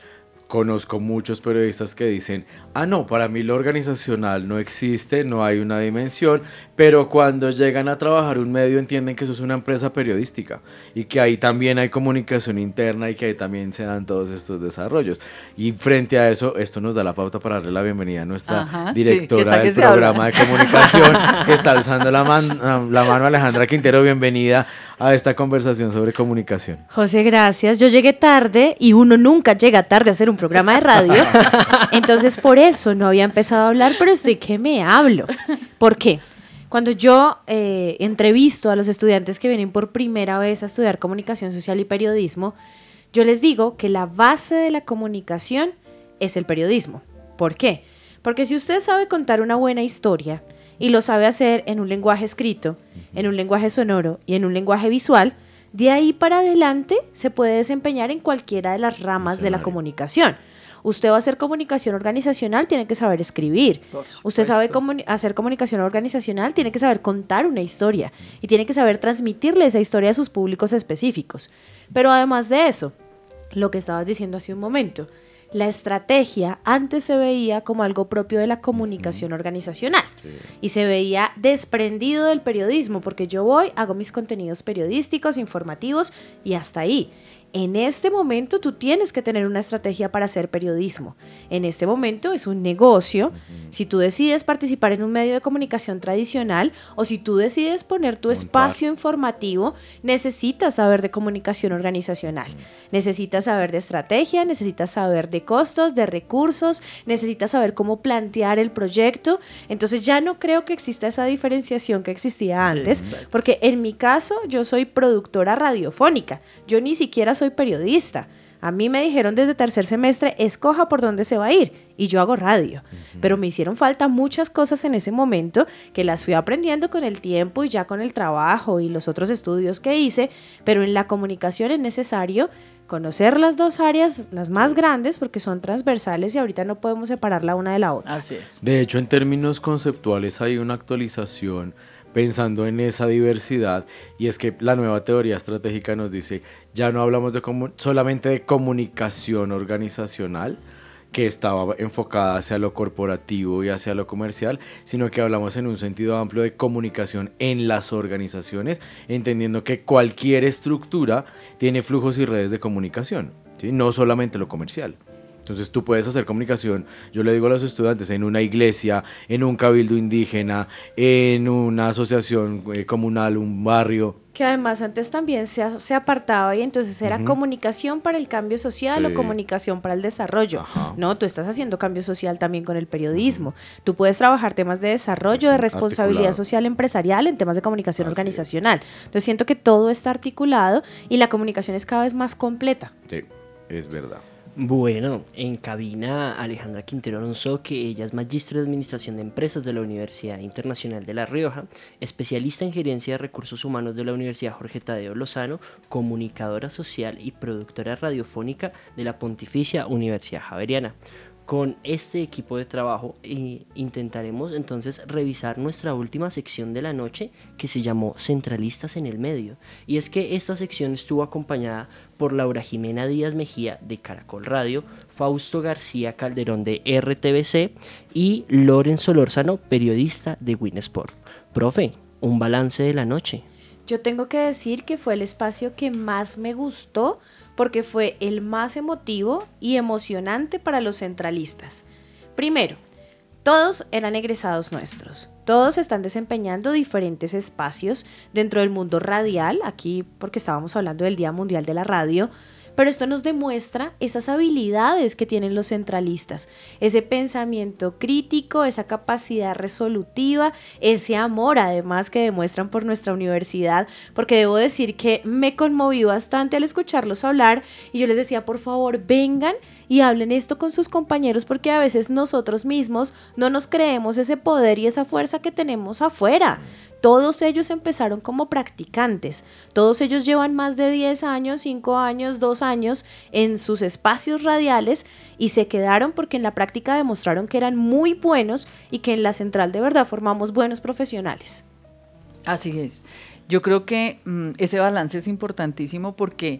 [SPEAKER 4] conozco muchos periodistas que dicen, no, para mí lo organizacional no existe, no hay una dimensión, pero cuando llegan a trabajar un medio entienden que eso es una empresa periodística y que ahí también hay comunicación interna y que ahí también se dan todos estos desarrollos. Y frente a eso, esto nos da la pauta para darle la bienvenida a nuestra directora del programa de comunicación, que está alzando la mano, Alejandra Quintero. Bienvenida a esta conversación sobre comunicación.
[SPEAKER 9] José, gracias. Yo llegué tarde y uno nunca llega tarde a hacer un programa de radio, entonces por eso no había empezado a hablar, pero estoy que me hablo. ¿Por qué? Cuando yo entrevisto a los estudiantes que vienen por primera vez a estudiar comunicación social y periodismo, yo les digo que la base de la comunicación es el periodismo. ¿Por qué? Porque si usted sabe contar una buena historia y lo sabe hacer en un lenguaje escrito, en un lenguaje sonoro y en un lenguaje visual, de ahí para adelante se puede desempeñar en cualquiera de las ramas de la comunicación. Usted va a hacer comunicación organizacional, tiene que saber escribir. Usted sabe hacer comunicación organizacional, tiene que saber contar una historia y tiene que saber transmitirle esa historia a sus públicos específicos. Pero además de eso, lo que estabas diciendo hace un momento, la estrategia antes se veía como algo propio de la comunicación organizacional y se veía desprendido del periodismo, porque yo voy, hago mis contenidos periodísticos, informativos y hasta ahí. En este momento tú tienes que tener una estrategia para hacer periodismo. En este momento es un negocio. Si tú decides participar en un medio de comunicación tradicional o si tú decides poner tu espacio informativo, necesitas saber de comunicación organizacional. Necesitas saber de estrategia, necesitas saber de costos, de recursos, necesitas saber cómo plantear el proyecto. Entonces ya no creo que exista esa diferenciación que existía antes, porque en mi caso yo soy productora radiofónica. Yo ni siquiera soy periodista. A mí me dijeron desde tercer semestre, escoja por dónde se va a ir, y yo hago radio. Pero me hicieron falta muchas cosas en ese momento que las fui aprendiendo con el tiempo y ya con el trabajo y los otros estudios que hice, pero en la comunicación es necesario conocer las dos áreas, las más grandes, porque son transversales y ahorita no podemos separar la una de la otra.
[SPEAKER 8] Así es.
[SPEAKER 4] De hecho, en términos conceptuales hay una actualización pensando en esa diversidad, y es que la nueva teoría estratégica nos dice, ya no hablamos solamente de comunicación organizacional, que estaba enfocada hacia lo corporativo y hacia lo comercial, sino que hablamos en un sentido amplio de comunicación en las organizaciones, entendiendo que cualquier estructura tiene flujos y redes de comunicación, ¿sí? No solamente lo comercial. Entonces tú puedes hacer comunicación, yo le digo a los estudiantes, en una iglesia, en un cabildo indígena, en una asociación comunal, un barrio.
[SPEAKER 9] Que además antes también se apartaba y entonces era comunicación para el cambio social o comunicación para el desarrollo. No, tú estás haciendo cambio social también con el periodismo. Tú puedes trabajar temas de desarrollo, de responsabilidad social empresarial en temas de comunicación organizacional. Entonces siento que todo está articulado y la comunicación es cada vez más completa.
[SPEAKER 4] Sí, es verdad.
[SPEAKER 3] Bueno, en cabina Alejandra Quintero Alonso, que ella es magíster de Administración de Empresas de la Universidad Internacional de La Rioja, especialista en Gerencia de Recursos Humanos de la Universidad Jorge Tadeo Lozano, comunicadora social y productora radiofónica de la Pontificia Universidad Javeriana. Con este equipo de trabajo intentaremos entonces revisar nuestra última sección de la noche, que se llamó Centralistas en el Medio. Y es que esta sección estuvo acompañada por Laura Jimena Díaz Mejía de Caracol Radio, Fausto García Calderón de RTBC y Lorenzo Lórzano, periodista de Winsport. Profe, un balance de la noche.
[SPEAKER 9] Yo tengo que decir que fue el espacio que más me gustó porque fue el más emotivo y emocionante para los centralistas. Primero, todos eran egresados nuestros. Todos están desempeñando diferentes espacios dentro del mundo radial, aquí porque estábamos hablando del Día Mundial de la Radio, pero esto nos demuestra esas habilidades que tienen los centralistas, ese pensamiento crítico, esa capacidad resolutiva, ese amor además que demuestran por nuestra universidad, porque debo decir que me conmoví bastante al escucharlos hablar y yo les decía, por favor, vengan y hablen esto con sus compañeros, porque a veces nosotros mismos no nos creemos ese poder y esa fuerza que tenemos afuera. Todos ellos empezaron como practicantes, todos ellos llevan más de 10 años, 5 años, 2 años en sus espacios radiales y se quedaron porque en la práctica demostraron que eran muy buenos y que en la central de verdad formamos buenos profesionales.
[SPEAKER 8] Así es. Yo creo que ese balance es importantísimo porque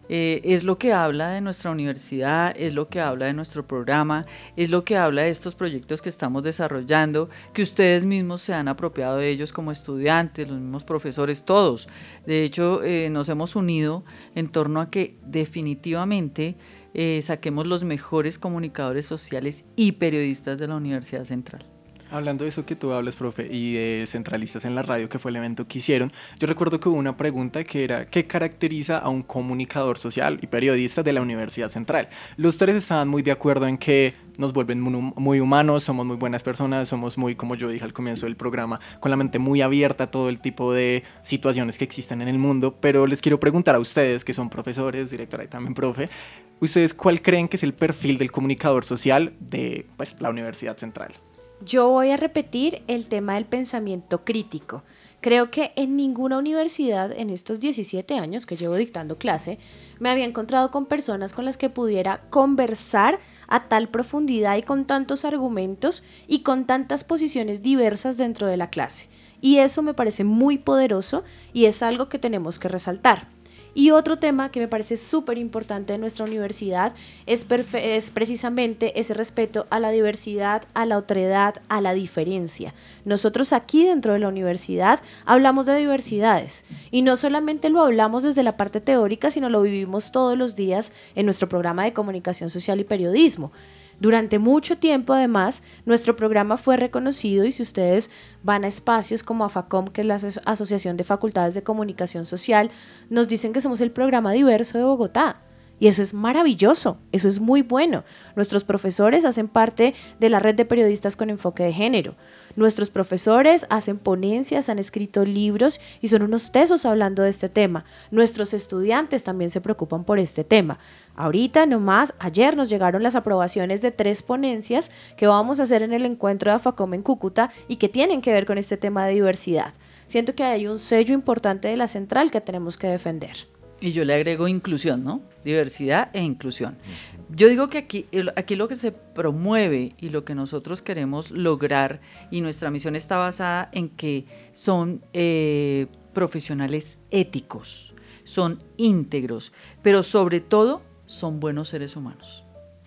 [SPEAKER 8] Es lo que habla de nuestra universidad, es lo que habla de nuestro programa, es lo que habla de estos proyectos que estamos desarrollando, que ustedes mismos se han apropiado de ellos como estudiantes, los mismos profesores, todos. De hecho, nos hemos unido en torno a que definitivamente saquemos los mejores comunicadores sociales y periodistas de la Universidad Central.
[SPEAKER 5] Hablando de eso que tú hablas, profe, y de Centralistas en la Radio, que fue el evento que hicieron, yo recuerdo que hubo una pregunta que era ¿qué caracteriza a un comunicador social y periodista de la Universidad Central? Los tres estaban muy de acuerdo en que nos vuelven muy humanos, somos muy buenas personas, somos muy, como yo dije al comienzo del programa, con la mente muy abierta a todo el tipo de situaciones que existen en el mundo, pero les quiero preguntar a ustedes, que son profesores, directora y también profe, ¿ustedes cuál creen que es el perfil del comunicador social de la Universidad Central?
[SPEAKER 9] Yo voy a repetir el tema del pensamiento crítico. Creo que en ninguna universidad en estos 17 años que llevo dictando clase me había encontrado con personas con las que pudiera conversar a tal profundidad y con tantos argumentos y con tantas posiciones diversas dentro de la clase. Y eso me parece muy poderoso y es algo que tenemos que resaltar. Y otro tema que me parece súper importante de nuestra universidad es precisamente ese respeto a la diversidad, a la otredad, a la diferencia. Nosotros aquí dentro de la universidad hablamos de diversidades y no solamente lo hablamos desde la parte teórica, sino lo vivimos todos los días en nuestro programa de comunicación social y periodismo. Durante mucho tiempo, además, nuestro programa fue reconocido y si ustedes van a espacios como AFACOM, que es la Asociación de Facultades de Comunicación Social, nos dicen que somos el programa diverso de Bogotá. Y eso es maravilloso, eso es muy bueno. Nuestros profesores hacen parte de la red de periodistas con enfoque de género. Nuestros profesores hacen ponencias, han escrito libros y son unos tesos hablando de este tema. Nuestros estudiantes también se preocupan por este tema. Ahorita nomás, ayer nos llegaron las aprobaciones de 3 ponencias que vamos a hacer en el encuentro de AFACOM en Cúcuta y que tienen que ver con este tema de diversidad. Siento que hay un sello importante de la central que tenemos que defender.
[SPEAKER 8] Y yo le agrego inclusión, ¿no? Diversidad e inclusión. Yo digo que aquí lo que se promueve y lo que nosotros queremos lograr y nuestra misión está basada en que son profesionales éticos, son íntegros, pero sobre todo son buenos seres humanos.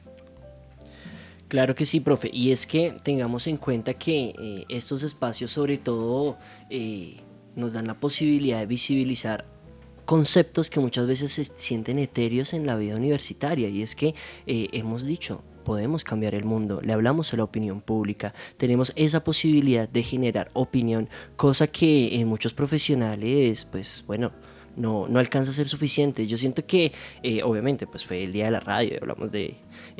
[SPEAKER 3] Claro que sí, profe. Y es que tengamos en cuenta que estos espacios sobre todo nos dan la posibilidad de visibilizar conceptos que muchas veces se sienten etéreos en la vida universitaria y es que hemos dicho, podemos cambiar el mundo, le hablamos a la opinión pública, tenemos esa posibilidad de generar opinión, cosa que en muchos profesionales, pues bueno, no alcanza a ser suficiente. Yo siento que obviamente pues fue el día de la radio, hablamos de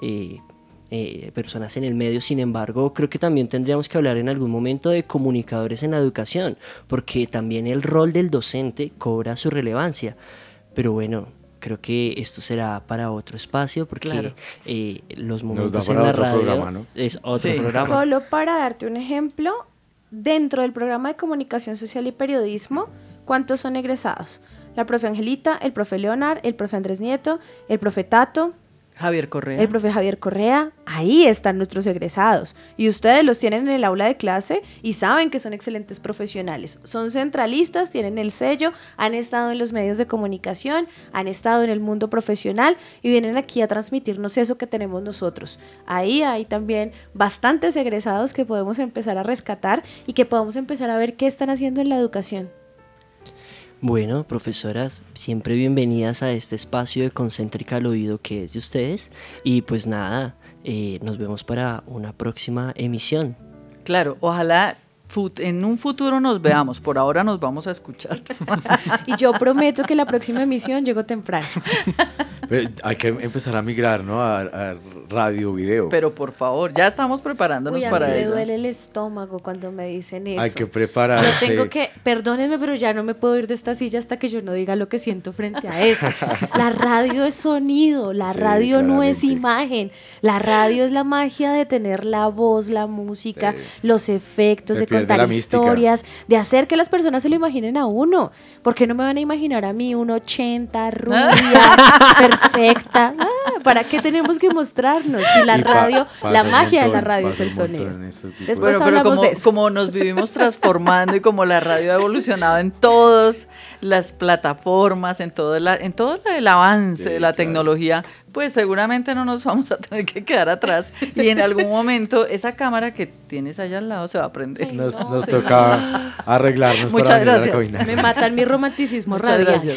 [SPEAKER 3] personas en el medio, sin embargo creo que también tendríamos que hablar en algún momento de comunicadores en la educación, porque también el rol del docente cobra su relevancia, pero bueno, creo que esto será para otro espacio, porque claro, los momentos en la radio programa, ¿no? Es otro programa.
[SPEAKER 9] Solo para darte un ejemplo, dentro del programa de comunicación social y periodismo, ¿cuántos son egresados? La profe Angelita, el profe Leonard, el profe Andrés Nieto, el profe Tato,
[SPEAKER 8] Javier Correa.
[SPEAKER 9] El profe Javier Correa, ahí están nuestros egresados y ustedes los tienen en el aula de clase y saben que son excelentes profesionales, son centralistas, tienen el sello, han estado en los medios de comunicación, han estado en el mundo profesional y vienen aquí a transmitirnos eso que tenemos nosotros. Ahí hay también bastantes egresados que podemos empezar a rescatar y que podemos empezar a ver qué están haciendo en la educación.
[SPEAKER 3] Bueno, profesoras, siempre bienvenidas a este espacio de Concéntrica al Oído que es de ustedes y pues nada, nos vemos para una próxima emisión.
[SPEAKER 8] Claro, ojalá en un futuro nos veamos, por ahora nos vamos a escuchar.
[SPEAKER 9] Y yo prometo que la próxima emisión llego temprano.
[SPEAKER 4] Pero hay que empezar a migrar, ¿no? A radio, video.
[SPEAKER 8] Pero por favor, ya estamos preparándonos para eso.
[SPEAKER 9] Me duele el estómago cuando me dicen eso.
[SPEAKER 4] Hay que prepararse.
[SPEAKER 9] Yo tengo que, perdónenme, pero ya no me puedo ir de esta silla hasta que yo no diga lo que siento frente a eso. La radio es sonido, la radio no es imagen. La radio es la magia de tener la voz, la música, los efectos, de contar historias, de hacer que las personas se lo imaginen a uno. ¿Por qué no me van a imaginar a mí, un 80, rubia, perfecta? perfecta. ¿Para qué tenemos que mostrarnos? Si la radio, la magia de la radio es el sonido. Después
[SPEAKER 8] Bueno, pero
[SPEAKER 9] hablamos de eso.
[SPEAKER 8] como nos vivimos transformando y como la radio ha evolucionado en todas las plataformas, en todo el avance de la tecnología, pues seguramente no nos vamos a tener que quedar atrás y en algún momento esa cámara que tienes allá al lado se va a prender.
[SPEAKER 4] Nos toca arreglarnos.
[SPEAKER 8] Muchas
[SPEAKER 4] para venir a la
[SPEAKER 8] gracias.
[SPEAKER 4] cabina.
[SPEAKER 9] Me matan mi romanticismo
[SPEAKER 8] Muchas
[SPEAKER 9] radial.
[SPEAKER 8] gracias.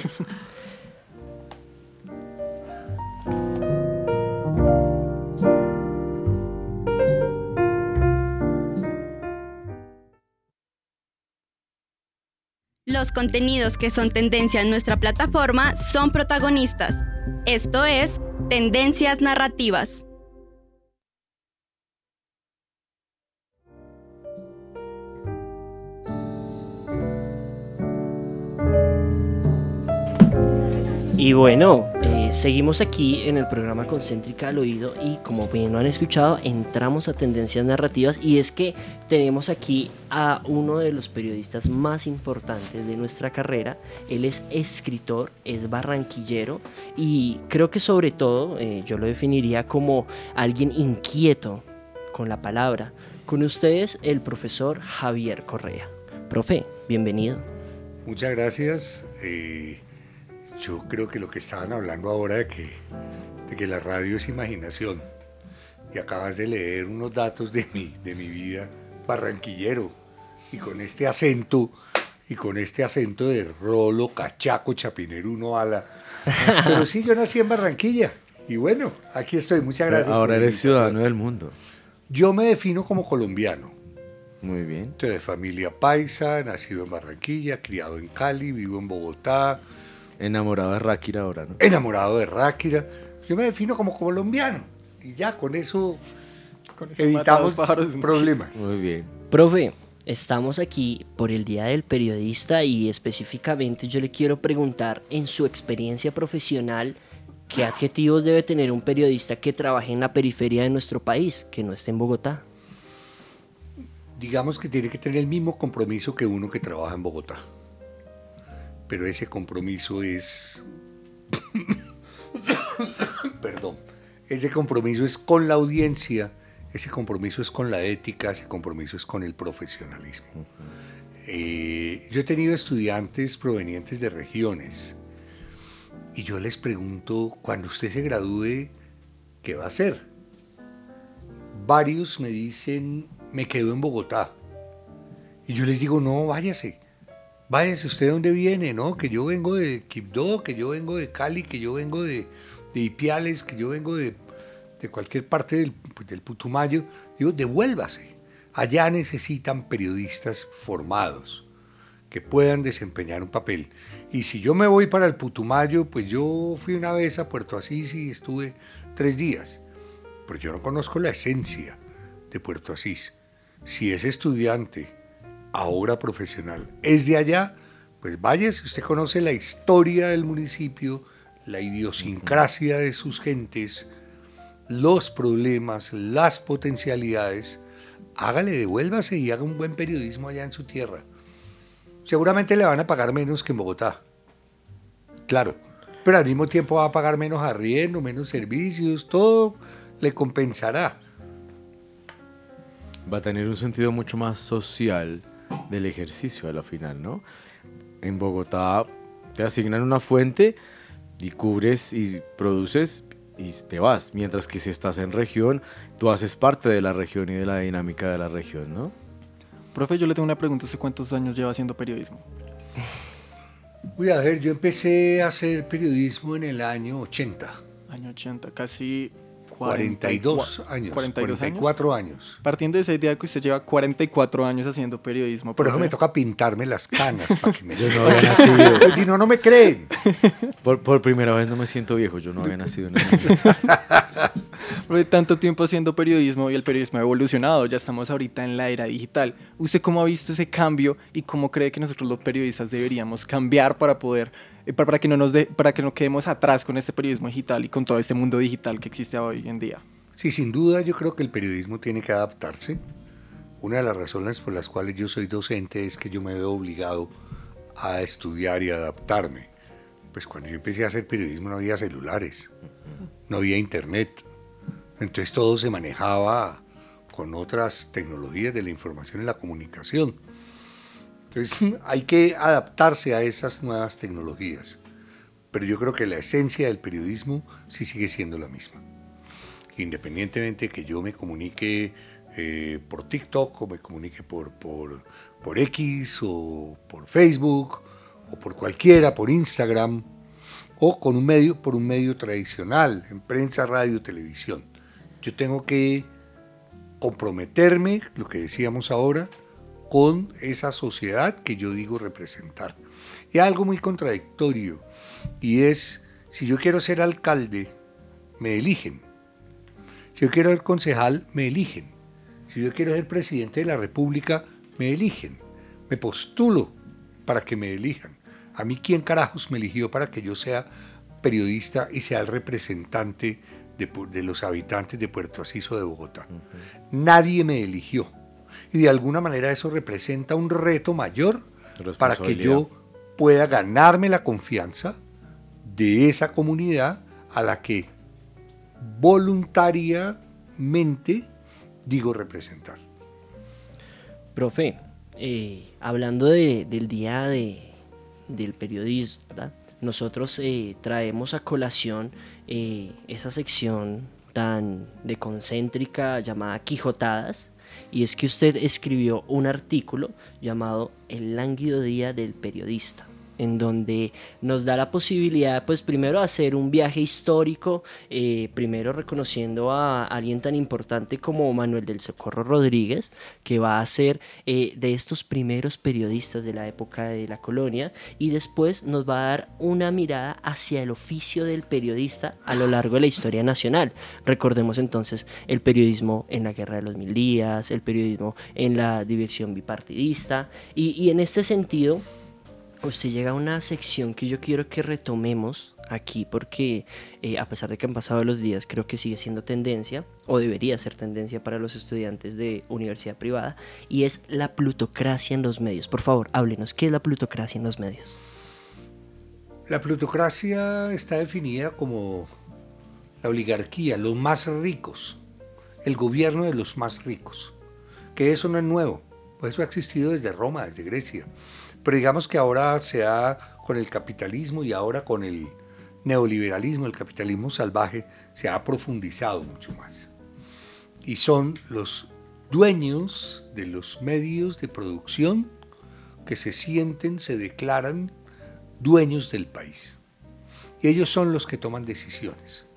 [SPEAKER 10] Los contenidos que son tendencia en nuestra plataforma son protagonistas. Esto es Tendencias Narrativas.
[SPEAKER 3] Y bueno, seguimos aquí en el programa Concéntrica al Oído y como bien lo han escuchado, entramos a tendencias narrativas y es que tenemos aquí a uno de los periodistas más importantes de nuestra carrera. Él es escritor, es barranquillero y creo que sobre todo yo lo definiría como alguien inquieto con la palabra. Con ustedes el profesor Javier Correa. Profe, bienvenido.
[SPEAKER 11] Muchas gracias. Yo creo que lo que estaban hablando ahora de que la radio es imaginación y acabas de leer unos datos de mi vida barranquillero y con este acento de rolo, cachaco, chapinero, uno ala. Pero sí, yo nací en Barranquilla y bueno, aquí estoy. Muchas gracias.
[SPEAKER 4] Ahora eres ciudadano del mundo.
[SPEAKER 11] Yo me defino como colombiano.
[SPEAKER 4] Muy bien.
[SPEAKER 11] Soy de familia paisa, nacido en Barranquilla, criado en Cali, vivo en Bogotá.
[SPEAKER 4] Enamorado de Ráquira ahora, ¿no?
[SPEAKER 11] Enamorado de Ráquira. Yo me defino como colombiano. Y ya, con eso evitamos problemas.
[SPEAKER 4] Muy bien.
[SPEAKER 3] Profe, estamos aquí por el Día del Periodista y específicamente yo le quiero preguntar, en su experiencia profesional, ¿qué adjetivos debe tener un periodista que trabaje en la periferia de nuestro país, que no esté en Bogotá?
[SPEAKER 11] Digamos que tiene que tener el mismo compromiso que uno que trabaja en Bogotá. Pero ese compromiso es... Perdón. Ese compromiso es con la audiencia, ese compromiso es con la ética, ese compromiso es con el profesionalismo. Yo he tenido estudiantes provenientes de regiones y yo les pregunto, cuando usted se gradúe, ¿qué va a hacer? Varios me dicen, me quedo en Bogotá. Y yo les digo, no, váyase. Váyase, ¿usted de dónde viene? ¿No? Que yo vengo de Quibdó, que yo vengo de Cali, que yo vengo de Ipiales, que yo vengo de cualquier parte del Putumayo. Digo, devuélvase. Allá necesitan periodistas formados que puedan desempeñar un papel. Y si yo me voy para el Putumayo, pues yo fui una vez a Puerto Asís y estuve 3 días. Pero yo no conozco la esencia de Puerto Asís. Si es estudiante, ahora profesional, es de allá, pues vaya, si usted conoce la historia del municipio, la idiosincrasia de sus gentes, los problemas, las potencialidades, hágale, devuélvase y haga un buen periodismo allá en su tierra. Seguramente le van a pagar menos que en Bogotá, claro, pero al mismo tiempo va a pagar menos arriendo, menos servicios, todo le compensará.
[SPEAKER 4] Va a tener un sentido mucho más social del ejercicio a la final, ¿no? En Bogotá te asignan una fuente y cubres y produces y te vas, mientras que si estás en región, tú haces parte de la región y de la dinámica de la región, ¿no?
[SPEAKER 5] Profe, yo le tengo una pregunta, ¿usted cuántos años lleva haciendo periodismo?
[SPEAKER 11] Uy, a ver, yo empecé a hacer periodismo en el año 80.
[SPEAKER 5] Año 80, casi
[SPEAKER 11] 42 años, 44 años.
[SPEAKER 5] Partiendo de esa idea que usted lleva 44 años haciendo periodismo.
[SPEAKER 11] Por eso me toca pintarme las canas para que me...
[SPEAKER 4] Yo no había nacido.
[SPEAKER 11] Pues si no, no me creen.
[SPEAKER 4] Por primera vez no me siento viejo, yo no había nacido en el momento.
[SPEAKER 5] Por tanto tiempo haciendo periodismo y el periodismo ha evolucionado, ya estamos ahorita en la era digital. ¿Usted cómo ha visto ese cambio y cómo cree que nosotros los periodistas deberíamos cambiar para poder... para que no quedemos atrás con este periodismo digital y con todo este mundo digital que existe hoy en día?
[SPEAKER 11] Sí, sin duda yo creo que el periodismo tiene que adaptarse. Una de las razones por las cuales yo soy docente es que yo me veo obligado a estudiar y adaptarme. pues cuando yo empecé a hacer periodismo no había celulares, no había internet, entonces todo se manejaba con otras tecnologías de la información y la comunicación. Entonces hay que adaptarse a esas nuevas tecnologías, pero yo creo que la esencia del periodismo sí sigue siendo la misma. Independientemente de que yo me comunique por TikTok o me comunique por X o por Facebook o por cualquiera, por Instagram o por un medio tradicional, en prensa, radio, televisión. Yo tengo que comprometerme, lo que decíamos ahora, con esa sociedad que yo digo representar. Y algo muy contradictorio, y es, si yo quiero ser alcalde, me eligen. Si yo quiero ser concejal, me eligen. Si yo quiero ser presidente de la República, me eligen. Me postulo para que me elijan. A mí, ¿quién carajos me eligió para que yo sea periodista y sea el representante de los habitantes de Puerto Asís o de Bogotá? Nadie me eligió. Y de alguna manera eso representa un reto mayor para que yo pueda ganarme la confianza de esa comunidad a la que voluntariamente digo representar.
[SPEAKER 3] Profe, hablando del día del periodista, nosotros traemos a colación esa sección tan de concéntrica llamada Quijotadas, y es que usted escribió un artículo llamado El lánguido día del periodista, en donde nos da la posibilidad, pues primero hacer un viaje histórico, primero reconociendo a alguien tan importante como Manuel del Socorro Rodríguez, que va a ser de estos primeros periodistas de la época de la colonia, y después nos va a dar una mirada hacia el oficio del periodista a lo largo de la historia nacional. Recordemos entonces el periodismo en la Guerra de los 1000 días, el periodismo en la división bipartidista, y en este sentido usted llega a una sección que yo quiero que retomemos aquí porque a pesar de que han pasado los días, creo que sigue siendo tendencia, o debería ser tendencia para los estudiantes de universidad privada, y es la plutocracia en los medios. Por favor, háblenos, ¿qué es la plutocracia en los medios?
[SPEAKER 11] La plutocracia está definida como la oligarquía, los más ricos, el gobierno de los más ricos, que eso no es nuevo, pues eso ha existido desde Roma, desde Grecia. Pero digamos que ahora con el capitalismo y ahora con el neoliberalismo, el capitalismo salvaje, se ha profundizado mucho más. Y son los dueños de los medios de producción que se declaran dueños del país. Y ellos son los que toman decisiones.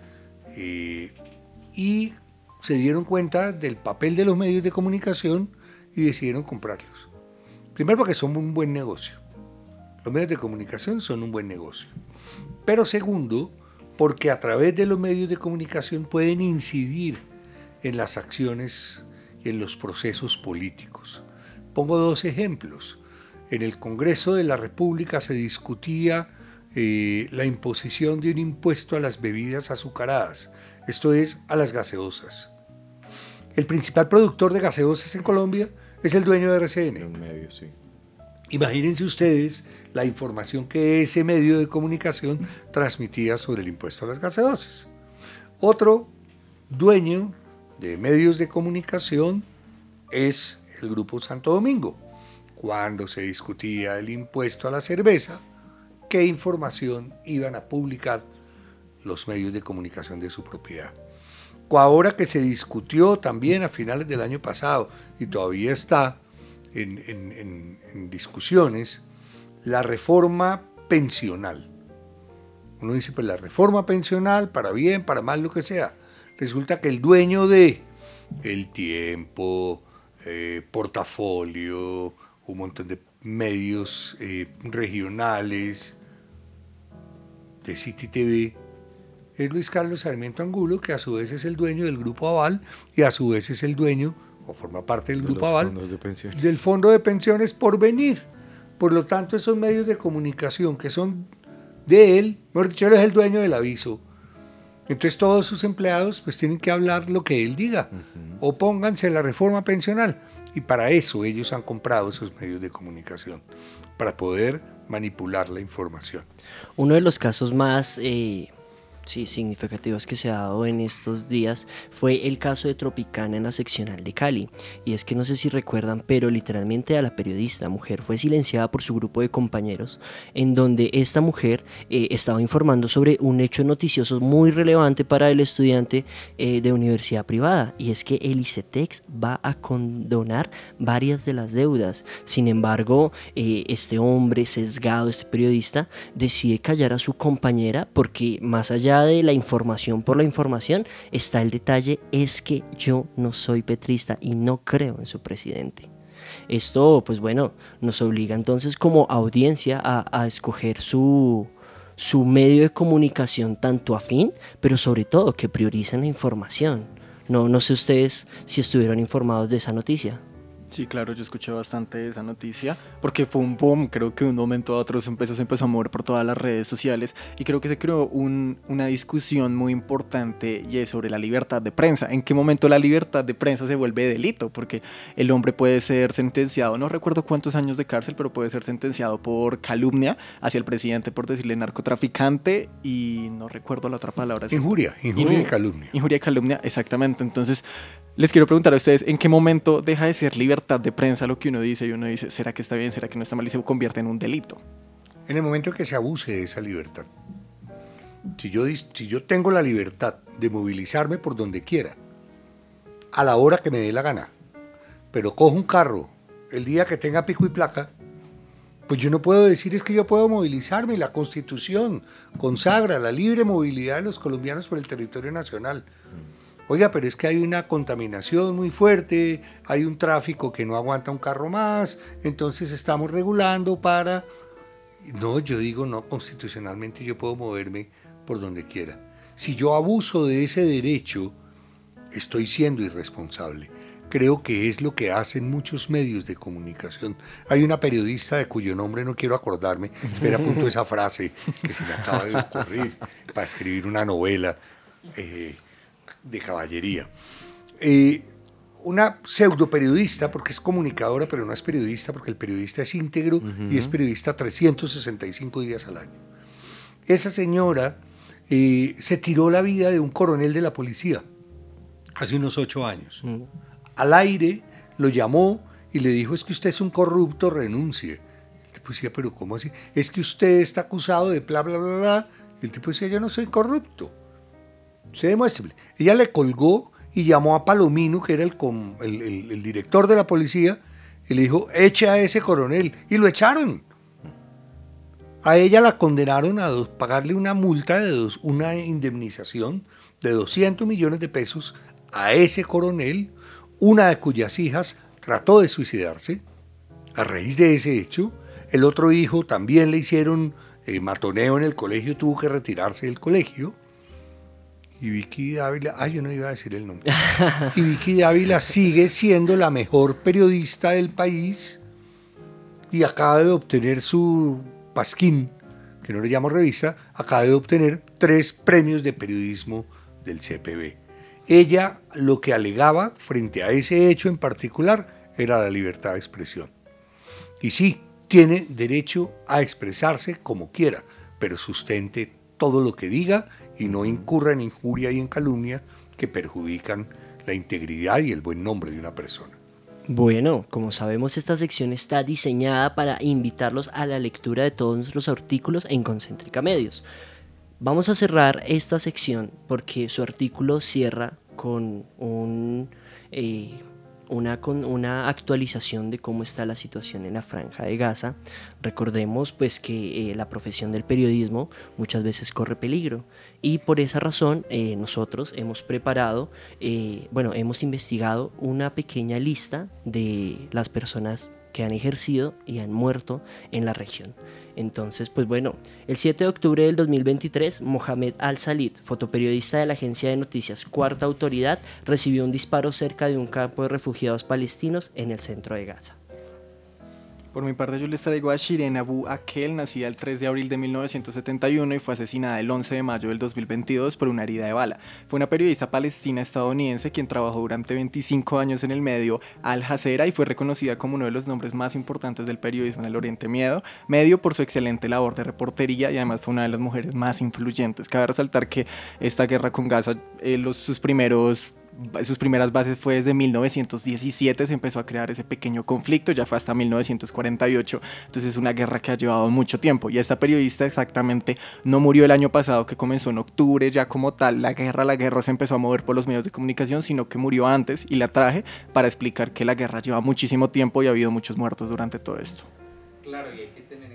[SPEAKER 11] Y se dieron cuenta del papel de los medios de comunicación y decidieron comprarlos. Primero porque son un buen negocio. Los medios de comunicación son un buen negocio. Pero segundo, porque a través de los medios de comunicación pueden incidir en las acciones y en los procesos políticos. Pongo 2 ejemplos. En el Congreso de la República se discutía la imposición de un impuesto a las bebidas azucaradas, esto es, a las gaseosas. El principal productor de gaseosas en Colombia es el dueño de RCN.
[SPEAKER 4] Un medio, sí.
[SPEAKER 11] Imagínense ustedes la información que ese medio de comunicación transmitía sobre el impuesto a las gaseosas. Otro dueño de medios de comunicación es el Grupo Santo Domingo. Cuando se discutía el impuesto a la cerveza, ¿qué información iban a publicar los medios de comunicación de su propiedad? Ahora que se discutió también a finales del año pasado y todavía está en discusiones, la reforma pensional. Uno dice, pues la reforma pensional, para bien, para mal, lo que sea. Resulta que el dueño de El Tiempo, Portafolio, un montón de medios regionales, de City TV, es Luis Carlos Sarmiento Angulo, que a su vez es el dueño del Grupo Aval y a su vez es el dueño, o forma parte del Grupo Aval, del Fondo de Pensiones Porvenir. Por lo tanto, esos medios de comunicación que son de él, mejor dicho, él es el dueño del aviso. Entonces todos sus empleados pues tienen que hablar lo que él diga, opónganse a la reforma pensional. Y para eso ellos han comprado esos medios de comunicación, para poder manipular la información.
[SPEAKER 3] Uno de los casos más significativos que se ha dado en estos días fue el caso de Tropicana en la seccional de Cali. Y es que no sé si recuerdan, pero literalmente a la periodista mujer fue silenciada por su grupo de compañeros, en donde esta mujer estaba informando sobre un hecho noticioso muy relevante para el estudiante de universidad privada, y es que el ICETEX va a condonar varias de las deudas. Sin embargo, este hombre sesgado, este periodista, decide callar a su compañera porque más allá de la información por la información está el detalle, es que yo no soy petrista y no creo en su presidente. Esto, pues bueno, nos obliga entonces como audiencia a escoger su medio de comunicación tanto afín, pero sobre todo que prioricen la información. No sé ustedes si estuvieron informados de esa noticia.
[SPEAKER 5] Sí, claro, yo escuché bastante esa noticia porque fue un boom, creo que de un momento a otro se empezó a mover por todas las redes sociales y creo que se creó una discusión muy importante y es sobre la libertad de prensa. ¿En qué momento la libertad de prensa se vuelve delito? Porque el hombre puede ser sentenciado, no recuerdo cuántos años de cárcel, pero puede ser sentenciado por calumnia hacia el presidente por decirle narcotraficante y no recuerdo la otra palabra.
[SPEAKER 11] Injuria y calumnia.
[SPEAKER 5] Injuria y calumnia, exactamente. Entonces, les quiero preguntar a ustedes, ¿en qué momento deja de ser libertad de prensa lo que uno dice y uno dice, ¿será que está bien, será que no está mal y se convierte en un delito?
[SPEAKER 11] En el momento en que se abuse de esa libertad. Si yo tengo la libertad de movilizarme por donde quiera, a la hora que me dé la gana, pero cojo un carro el día que tenga pico y placa, pues yo no puedo decir es que yo puedo movilizarme. La Constitución consagra la libre movilidad de los colombianos por el territorio nacional. Oiga, pero es que hay una contaminación muy fuerte, hay un tráfico que no aguanta un carro más, entonces estamos regulando para... No, yo digo, no, constitucionalmente yo puedo moverme por donde quiera. Si yo abuso de ese derecho, estoy siendo irresponsable. Creo que es lo que hacen muchos medios de comunicación. Hay una periodista de cuyo nombre no quiero acordarme, espera, apunto esa frase que se me acaba de ocurrir para escribir una novela de caballería. Una pseudo periodista, porque es comunicadora, pero no es periodista, porque el periodista es íntegro y es periodista 365 días al año. Esa señora se tiró la vida de un coronel de la policía hace unos 8 años. Al aire lo llamó y le dijo, es que usted es un corrupto, renuncie. El tipo decía, pero ¿cómo así? Es que usted está acusado de bla, bla, bla, bla. Y el tipo decía, yo no soy corrupto. Se demuestre. Ella le colgó y llamó a Palomino, que era el director de la policía, y le dijo, eche a ese coronel. Y lo echaron. A ella la condenaron a pagarle una multa, una indemnización de 200 millones de pesos a ese coronel, una de cuyas hijas trató de suicidarse a raíz de ese hecho. El otro hijo también le hicieron matoneo en el colegio, tuvo que retirarse del colegio. Y Vicky Dávila, yo no iba a decir el nombre. Y Vicky Dávila sigue siendo la mejor periodista del país y acaba de obtener su pasquín, que no le llamo revista, acaba de obtener 3 premios de periodismo del CPB. Ella lo que alegaba frente a ese hecho en particular era la libertad de expresión. Y sí, tiene derecho a expresarse como quiera, pero sustente todo lo que diga y no incurra en injuria y en calumnia que perjudican la integridad y el buen nombre de una persona.
[SPEAKER 3] Bueno, como sabemos, esta sección está diseñada para invitarlos a la lectura de todos nuestros artículos en Concéntrica Medios. Vamos a cerrar esta sección porque su artículo cierra con una actualización de cómo está la situación en la Franja de Gaza. Recordemos pues que la profesión del periodismo muchas veces corre peligro y por esa razón nosotros hemos hemos investigado una pequeña lista de las personas que han ejercido y han muerto en la región. Entonces, pues bueno, el 7 de octubre del 2023, Mohamed Al-Salid, fotoperiodista de la agencia de noticias Cuarta Autoridad, recibió un disparo cerca de un campo de refugiados palestinos en el centro de Gaza.
[SPEAKER 5] Por mi parte yo les traigo a Shireen Abu Akel, nacida el 3 de abril de 1971 y fue asesinada el 11 de mayo del 2022 por una herida de bala. Fue una periodista palestina estadounidense quien trabajó durante 25 años en el medio Al Jazeera y fue reconocida como uno de los nombres más importantes del periodismo en el Oriente Medio por su excelente labor de reportería y además fue una de las mujeres más influyentes. Cabe resaltar que esta guerra con Gaza, sus primeras bases fue desde 1917, se empezó a crear ese pequeño conflicto, ya fue hasta 1948, entonces es una guerra que ha llevado mucho tiempo y esta periodista exactamente no murió el año pasado, que comenzó en octubre ya como tal, la guerra se empezó a mover por los medios de comunicación, sino que murió antes y la traje para explicar que la guerra lleva muchísimo tiempo y ha habido muchos muertos durante todo esto.
[SPEAKER 6] Claro, y hay que tener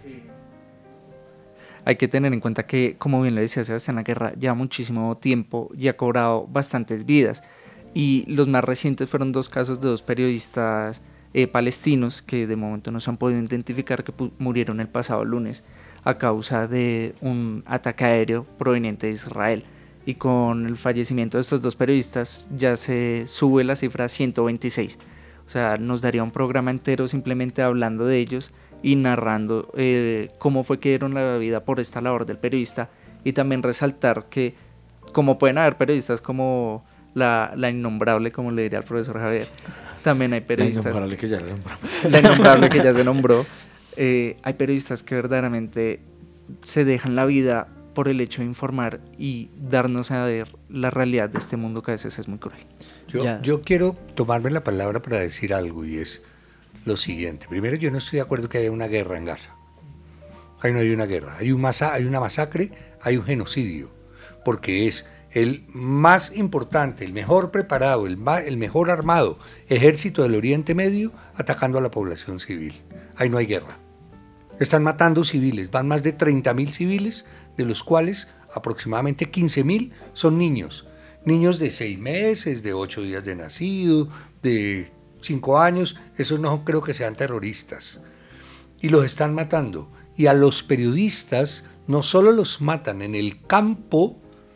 [SPEAKER 6] en cuenta que, como bien lo decía Sebastián, la guerra lleva muchísimo tiempo y ha cobrado bastantes vidas. Y los más recientes fueron 2 casos de 2 periodistas palestinos que de momento no se han podido identificar, que murieron el pasado lunes a causa de un ataque aéreo proveniente de Israel. Y con el fallecimiento de estos 2 periodistas ya se sube la cifra a 126. O sea, nos daría un programa entero simplemente hablando de ellos y narrando cómo fue que dieron la vida por esta labor del periodista, y también resaltar que como pueden haber periodistas como la innombrable, como le diría al profesor Javier, también hay periodistas...
[SPEAKER 4] La innombrable que ya le nombramos.
[SPEAKER 6] La innombrable que ya se nombró. Hay periodistas que verdaderamente se dejan la vida por el hecho de informar y darnos a ver la realidad de este mundo que a veces es muy cruel.
[SPEAKER 11] Yo quiero tomarme la palabra para decir algo, y es lo siguiente. Primero, yo no estoy de acuerdo que haya una guerra en Gaza. Ahí no hay una guerra. Hay una masacre, hay un genocidio. Porque es el más importante, el mejor preparado, el mejor armado ejército del Oriente Medio atacando a la población civil. Ahí no hay guerra. Están matando civiles. Van más de 30.000 civiles, de los cuales aproximadamente 15.000 son niños. Niños de 6 meses, de 8 días de nacido, de 5 años, esos no creo que sean terroristas. Y los están matando. Y a los periodistas no solo los matan en el campo,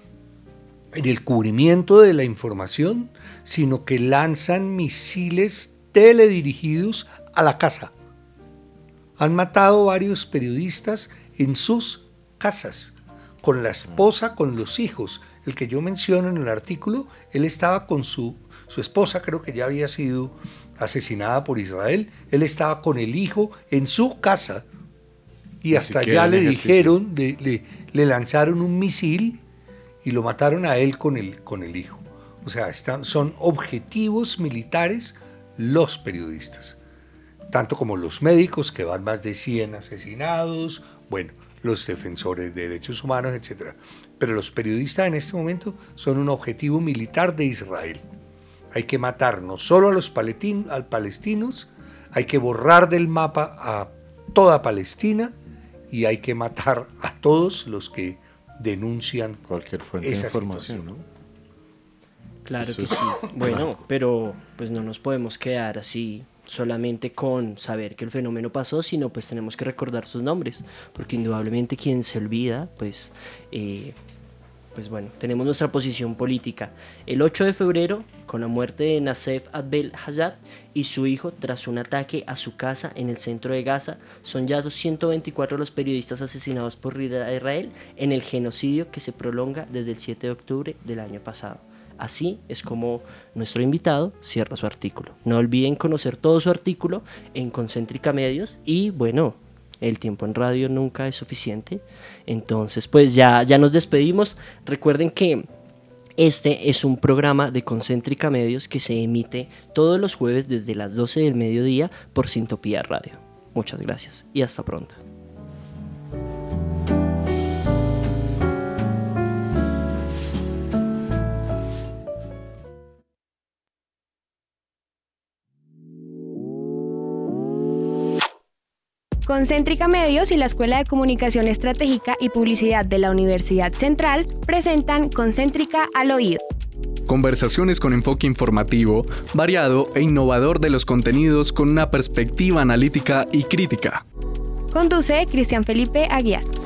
[SPEAKER 11] en el cubrimiento de la información, sino que lanzan misiles teledirigidos a la casa. Han matado varios periodistas en sus casas, con la esposa, con los hijos. El que yo menciono en el artículo, él estaba con su esposa, creo que ya había sido asesinada por Israel, él estaba con el hijo en su casa y hasta allá le dijeron, le lanzaron un misil y lo mataron a él con el hijo. O sea, son objetivos militares los periodistas, tanto como los médicos, que van más de 100 asesinados, bueno, los defensores de derechos humanos, etc. Pero los periodistas en este momento son un objetivo militar de Israel. Hay que matar no solo a los palestinos, hay que borrar del mapa a toda Palestina y hay que matar a todos los que denuncian
[SPEAKER 4] cualquier fuente de información, ¿no?
[SPEAKER 3] Claro que sí. Bueno, pero pues no nos podemos quedar así solamente con saber que el fenómeno pasó, sino pues tenemos que recordar sus nombres, porque indudablemente quien se olvida, pues bueno, tenemos nuestra posición política. El 8 de febrero, con la muerte de Nassef Abdel-Hayat y su hijo tras un ataque a su casa en el centro de Gaza, son ya 124 los periodistas asesinados por Israel en el genocidio que se prolonga desde el 7 de octubre del año pasado. Así es como nuestro invitado cierra su artículo. No olviden conocer todo su artículo en Concéntrica Medios y bueno, el tiempo en radio nunca es suficiente. Entonces pues ya nos despedimos. Recuerden que este es un programa de Concéntrica Medios que se emite todos los jueves desde las 12 del mediodía por Sintopía Radio. Muchas gracias y hasta pronto.
[SPEAKER 1] Concéntrica Medios y la Escuela de Comunicación Estratégica y Publicidad de la Universidad Central presentan Concéntrica al Oído.
[SPEAKER 2] Conversaciones con enfoque informativo, variado e innovador de los contenidos con una perspectiva analítica y crítica.
[SPEAKER 1] Conduce Cristian Felipe Aguiar.